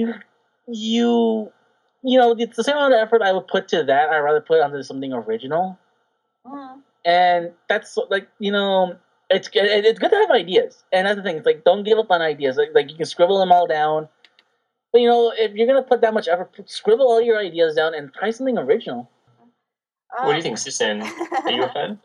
It's the same amount of effort I would put to that. I'd rather put it onto something original. Mm. And that's like, it's good to have ideas. And that's the thing. It's like, don't give up on ideas. Like you can scribble them all down. But, if you're going to put that much effort, scribble all your ideas down and try something original. What do you think, Sissin? Are you a fan?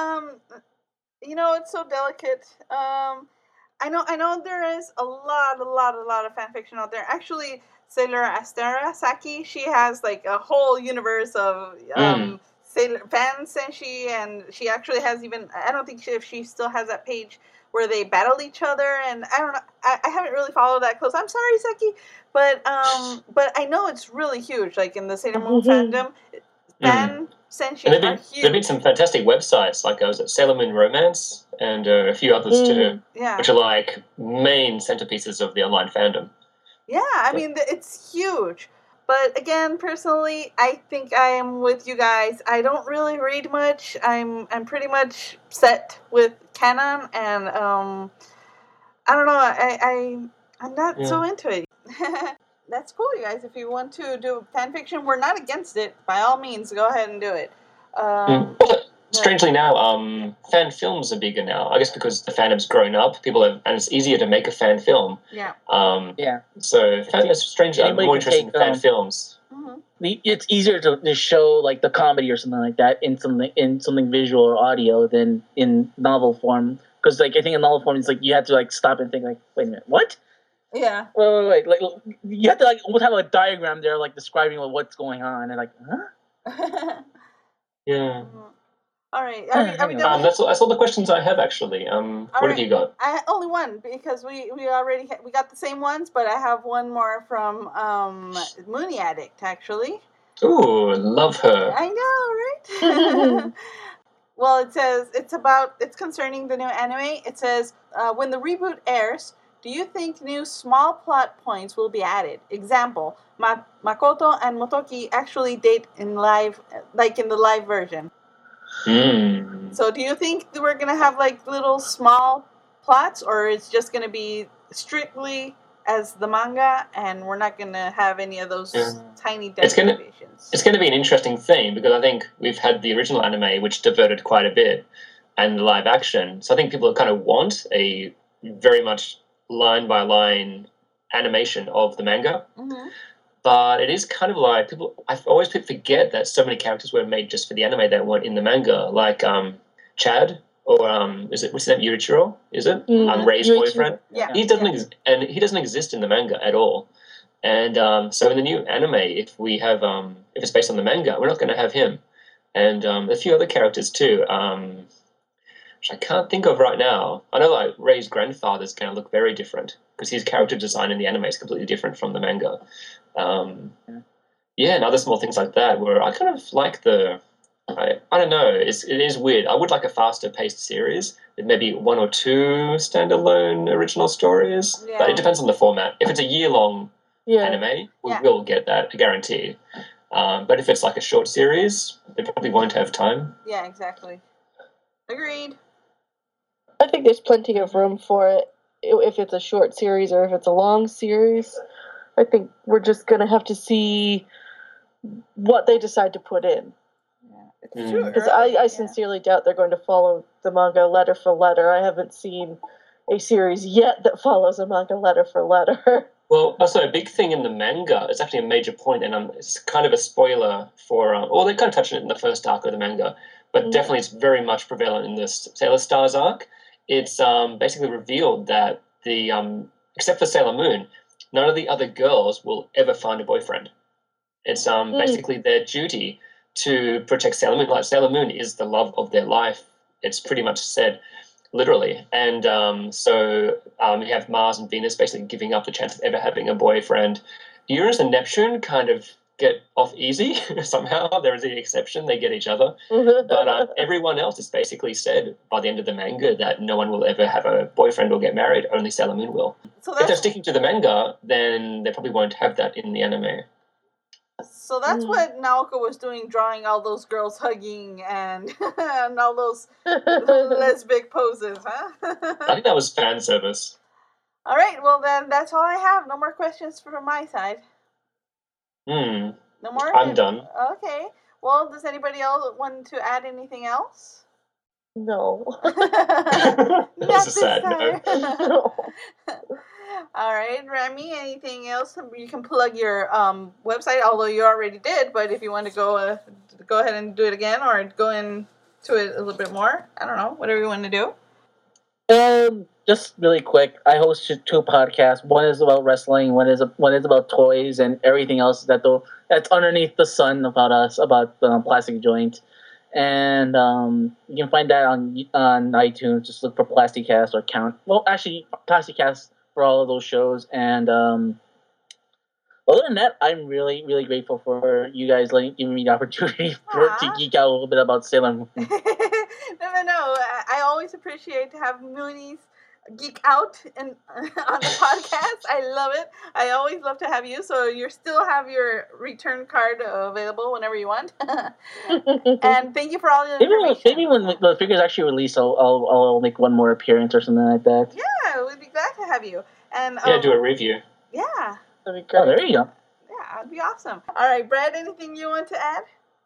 It's so delicate. I know there is a lot of fan fiction out there. Actually, Sailor Astera Saki, she has like a whole universe of Sailor fans, and she actually has even, I don't think if she still has that page where they battle each other, and I don't know, I haven't really followed that close. I'm sorry, Saki, but I know it's really huge, like in the Sailor Moon fandom. Fan senshi are huge. There've been some fantastic websites, like was it Sailor Moon Romance, and a few others too, which are like main centerpieces of the online fandom. Yeah, I mean, it's huge. But again, personally, I think I am with you guys. I don't really read much. I'm pretty much set with canon, and I don't know. I'm not so into it. That's cool, you guys. If you want to do fan fiction, we're not against it. By all means, go ahead and do it. Strangely now, fan films are bigger now. I guess because the fandom's grown up, and it's easier to make a fan film. Yeah. So it's strange. I'm more interested in fan films. Mm-hmm. It's easier to show like the comedy or something like that in something visual or audio than in novel form. Because like I think in novel form, it's like you have to like stop and think like, wait a minute, what? Yeah. Wait. Like you have to like almost have a diagram there, like describing what's going on, and like, huh? Yeah. All right. Are we done? That's all the questions I have actually. What have you got? I only one because we already we got the same ones, but I have one more from Mooney Addict actually. Ooh, love her. I know, right? Well, it says it's concerning the new anime. It says when the reboot airs, do you think new small plot points will be added? Example: Makoto and Motoki actually date in live, like in the live version. So do you think we're gonna have like little small plots, or it's just gonna be strictly as the manga, and we're not gonna have any of those tiny deviations? It's gonna be an interesting thing because I think we've had the original anime, which diverted quite a bit, and the live action. So I think people kind of want a very much line by line animation of the manga. Mm-hmm. But it is kind of like I always forget that so many characters were made just for the anime that weren't in the manga, like Chad or what's his name, Yurichiro? Is it Rei's boyfriend? Yeah, he doesn't exist in the manga at all. And so in the new anime, if it's based on the manga, we're not going to have him, and a few other characters too, which I can't think of right now. I know like Rei's grandfather is going to look very different because his character design in the anime is completely different from the manga. And other small things like that where I kind of like I don't know, it is weird. I would like a faster paced series with maybe one or two standalone original stories, but it depends on the format. If it's a year-long anime, we will get that, I guarantee. But if it's like a short series, they probably won't have time. Yeah, exactly. Agreed. I think there's plenty of room for it if it's a short series or if it's a long series. I think we're just going to have to see what they decide to put in. Because I sincerely doubt they're going to follow the manga letter for letter. I haven't seen a series yet that follows a manga letter for letter. Well, also a big thing in the manga, it's actually a major point, and it's kind of a spoiler for, they kind of touched on it in the first arc of the manga, but definitely it's very much prevalent in this Sailor Stars arc. It's basically revealed that except for Sailor Moon, none of the other girls will ever find a boyfriend. It's basically their duty to protect Sailor Moon. Like Sailor Moon is the love of their life. It's pretty much said literally. And so you have Mars and Venus basically giving up the chance of ever having a boyfriend. Uranus and Neptune kind of get off easy somehow. There is the exception. They get each other. But everyone else is basically said by the end of the manga that no one will ever have a boyfriend or get married. Only Sailor Moon will. So if they're sticking to the manga, then they probably won't have that in the anime. So that's what Naoko was doing, drawing all those girls hugging and and all those lesbic poses, huh? I think that was fan service. All right, well then that's all I have. No more questions from my side. No more? I'm done. Okay. Well, does anybody else want to add anything else? No. That's a sad note. No. All right, Remy, anything else? You can plug your website, although you already did, but if you want to go ahead and do it again or go into it a little bit more, I don't know, whatever you want to do. Just really quick, I host 2 podcasts. One is about wrestling, one is about toys and everything else that's underneath the sun about us, about Plastic Joint. And you can find that on iTunes. Just look for Plasticast or Count. Well, actually, Plasticast for all of those shows. And other than that, I'm really, really grateful for you guys giving me the opportunity to geek out a little bit about Sailor Moon. No. I always appreciate to have Moonies geek out on the podcast. I love it. I always love to have you. So you still have your return card available whenever you want. And thank you for all the information. Maybe when the figure's actually released, I'll make one more appearance or something like that. Yeah, we'd be glad to have you. And do a review. Yeah. That'd be great. Oh, there you go. Yeah, that'd be awesome. All right, Brad, anything you want to add?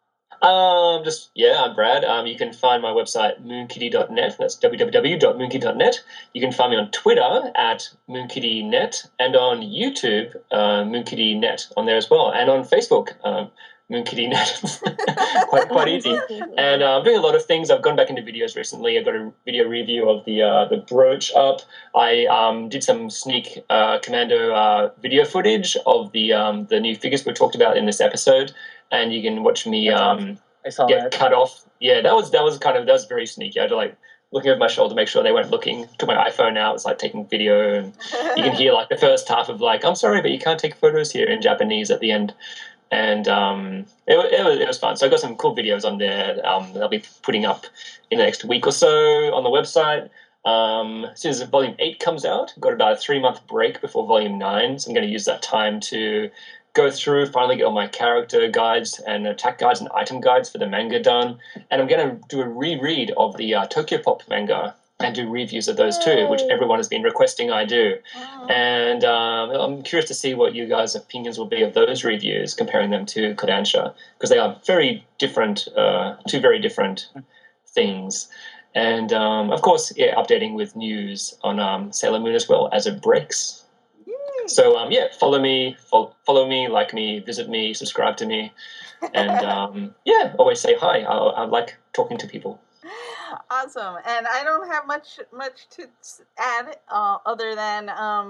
I'm Brad. You can find my website, moonkitty.net. That's www.moonkitty.net. You can find me on Twitter at moonkittynet and on YouTube, moonkittynet on there as well. And on Facebook, moonkittynet. quite easy. And I'm doing a lot of things. I've gone back into videos recently. I've got a video review of the brooch up. I did some sneak Commando video footage of the new figures we talked about in this episode. And you can watch me I saw get that. cut off. Yeah, that was very sneaky. I had to looking over my shoulder, make sure they weren't looking. Took my iPhone out. It's taking video, and you can hear the first half of I'm sorry, but you can't take photos here in Japanese at the end. And it was fun. So I got some cool videos on there. They'll be putting up in the next week or so on the website. As soon as Volume 8 comes out, I've got about a 3-month break before Volume 9. So I'm going to use that time to go through, finally get all my character guides and attack guides and item guides for the manga done. And I'm going to do a reread of the Tokyo Pop manga and do reviews of those too, which everyone has been requesting I do. And I'm curious to see what you guys' opinions will be of those reviews, comparing them to Kodansha, because they are very different, two very different things. And, of course, updating with news on Sailor Moon as well as it breaks. So, follow me, like me, visit me, subscribe to me, and, always say hi. I like talking to people. Awesome. And I don't have much to add other than,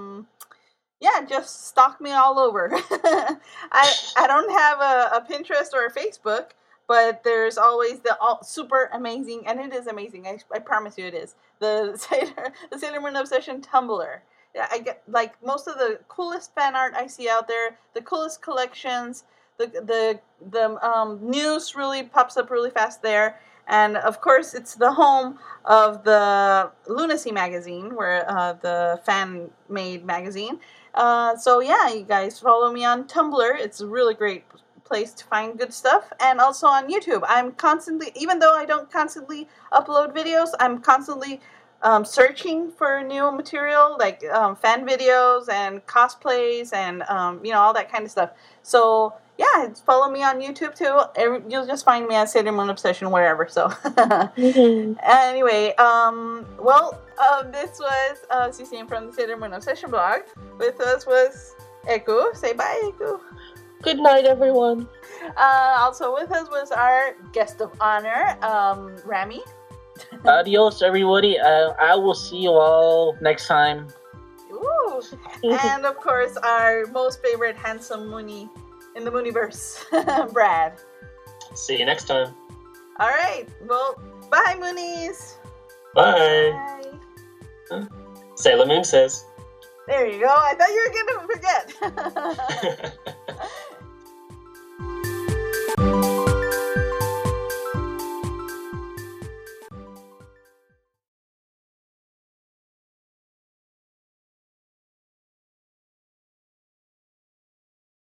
just stalk me all over. I don't have a Pinterest or a Facebook, but there's always the super amazing, and it is amazing, I promise you it is, the Sailor Moon Obsession Tumblr. Yeah, I get most of the coolest fan art I see out there, the coolest collections, the news really pops up really fast there, and of course it's the home of the Lunacy magazine, where the fan made magazine. So you guys follow me on Tumblr. It's a really great place to find good stuff, and also on YouTube. I'm constantly, even though I don't constantly upload videos, I'm constantly searching for new material, fan videos and cosplays and all that kind of stuff. So follow me on YouTube too. You'll just find me at Sailor Moon Obsession wherever. So anyway, this was Cecine from the Sailor Moon Obsession blog. With us was Eku. Say bye, Eku. Good night, everyone. Also with us was our guest of honor, Rami. Adios, everybody. I will see you all next time. Ooh. And of course, our most favorite handsome Moony in the Mooniverse, Brad. See you next time. All right. Well, bye, Moonies. Bye. Bye. Sailor Moon says. There you go. I thought you were going to forget.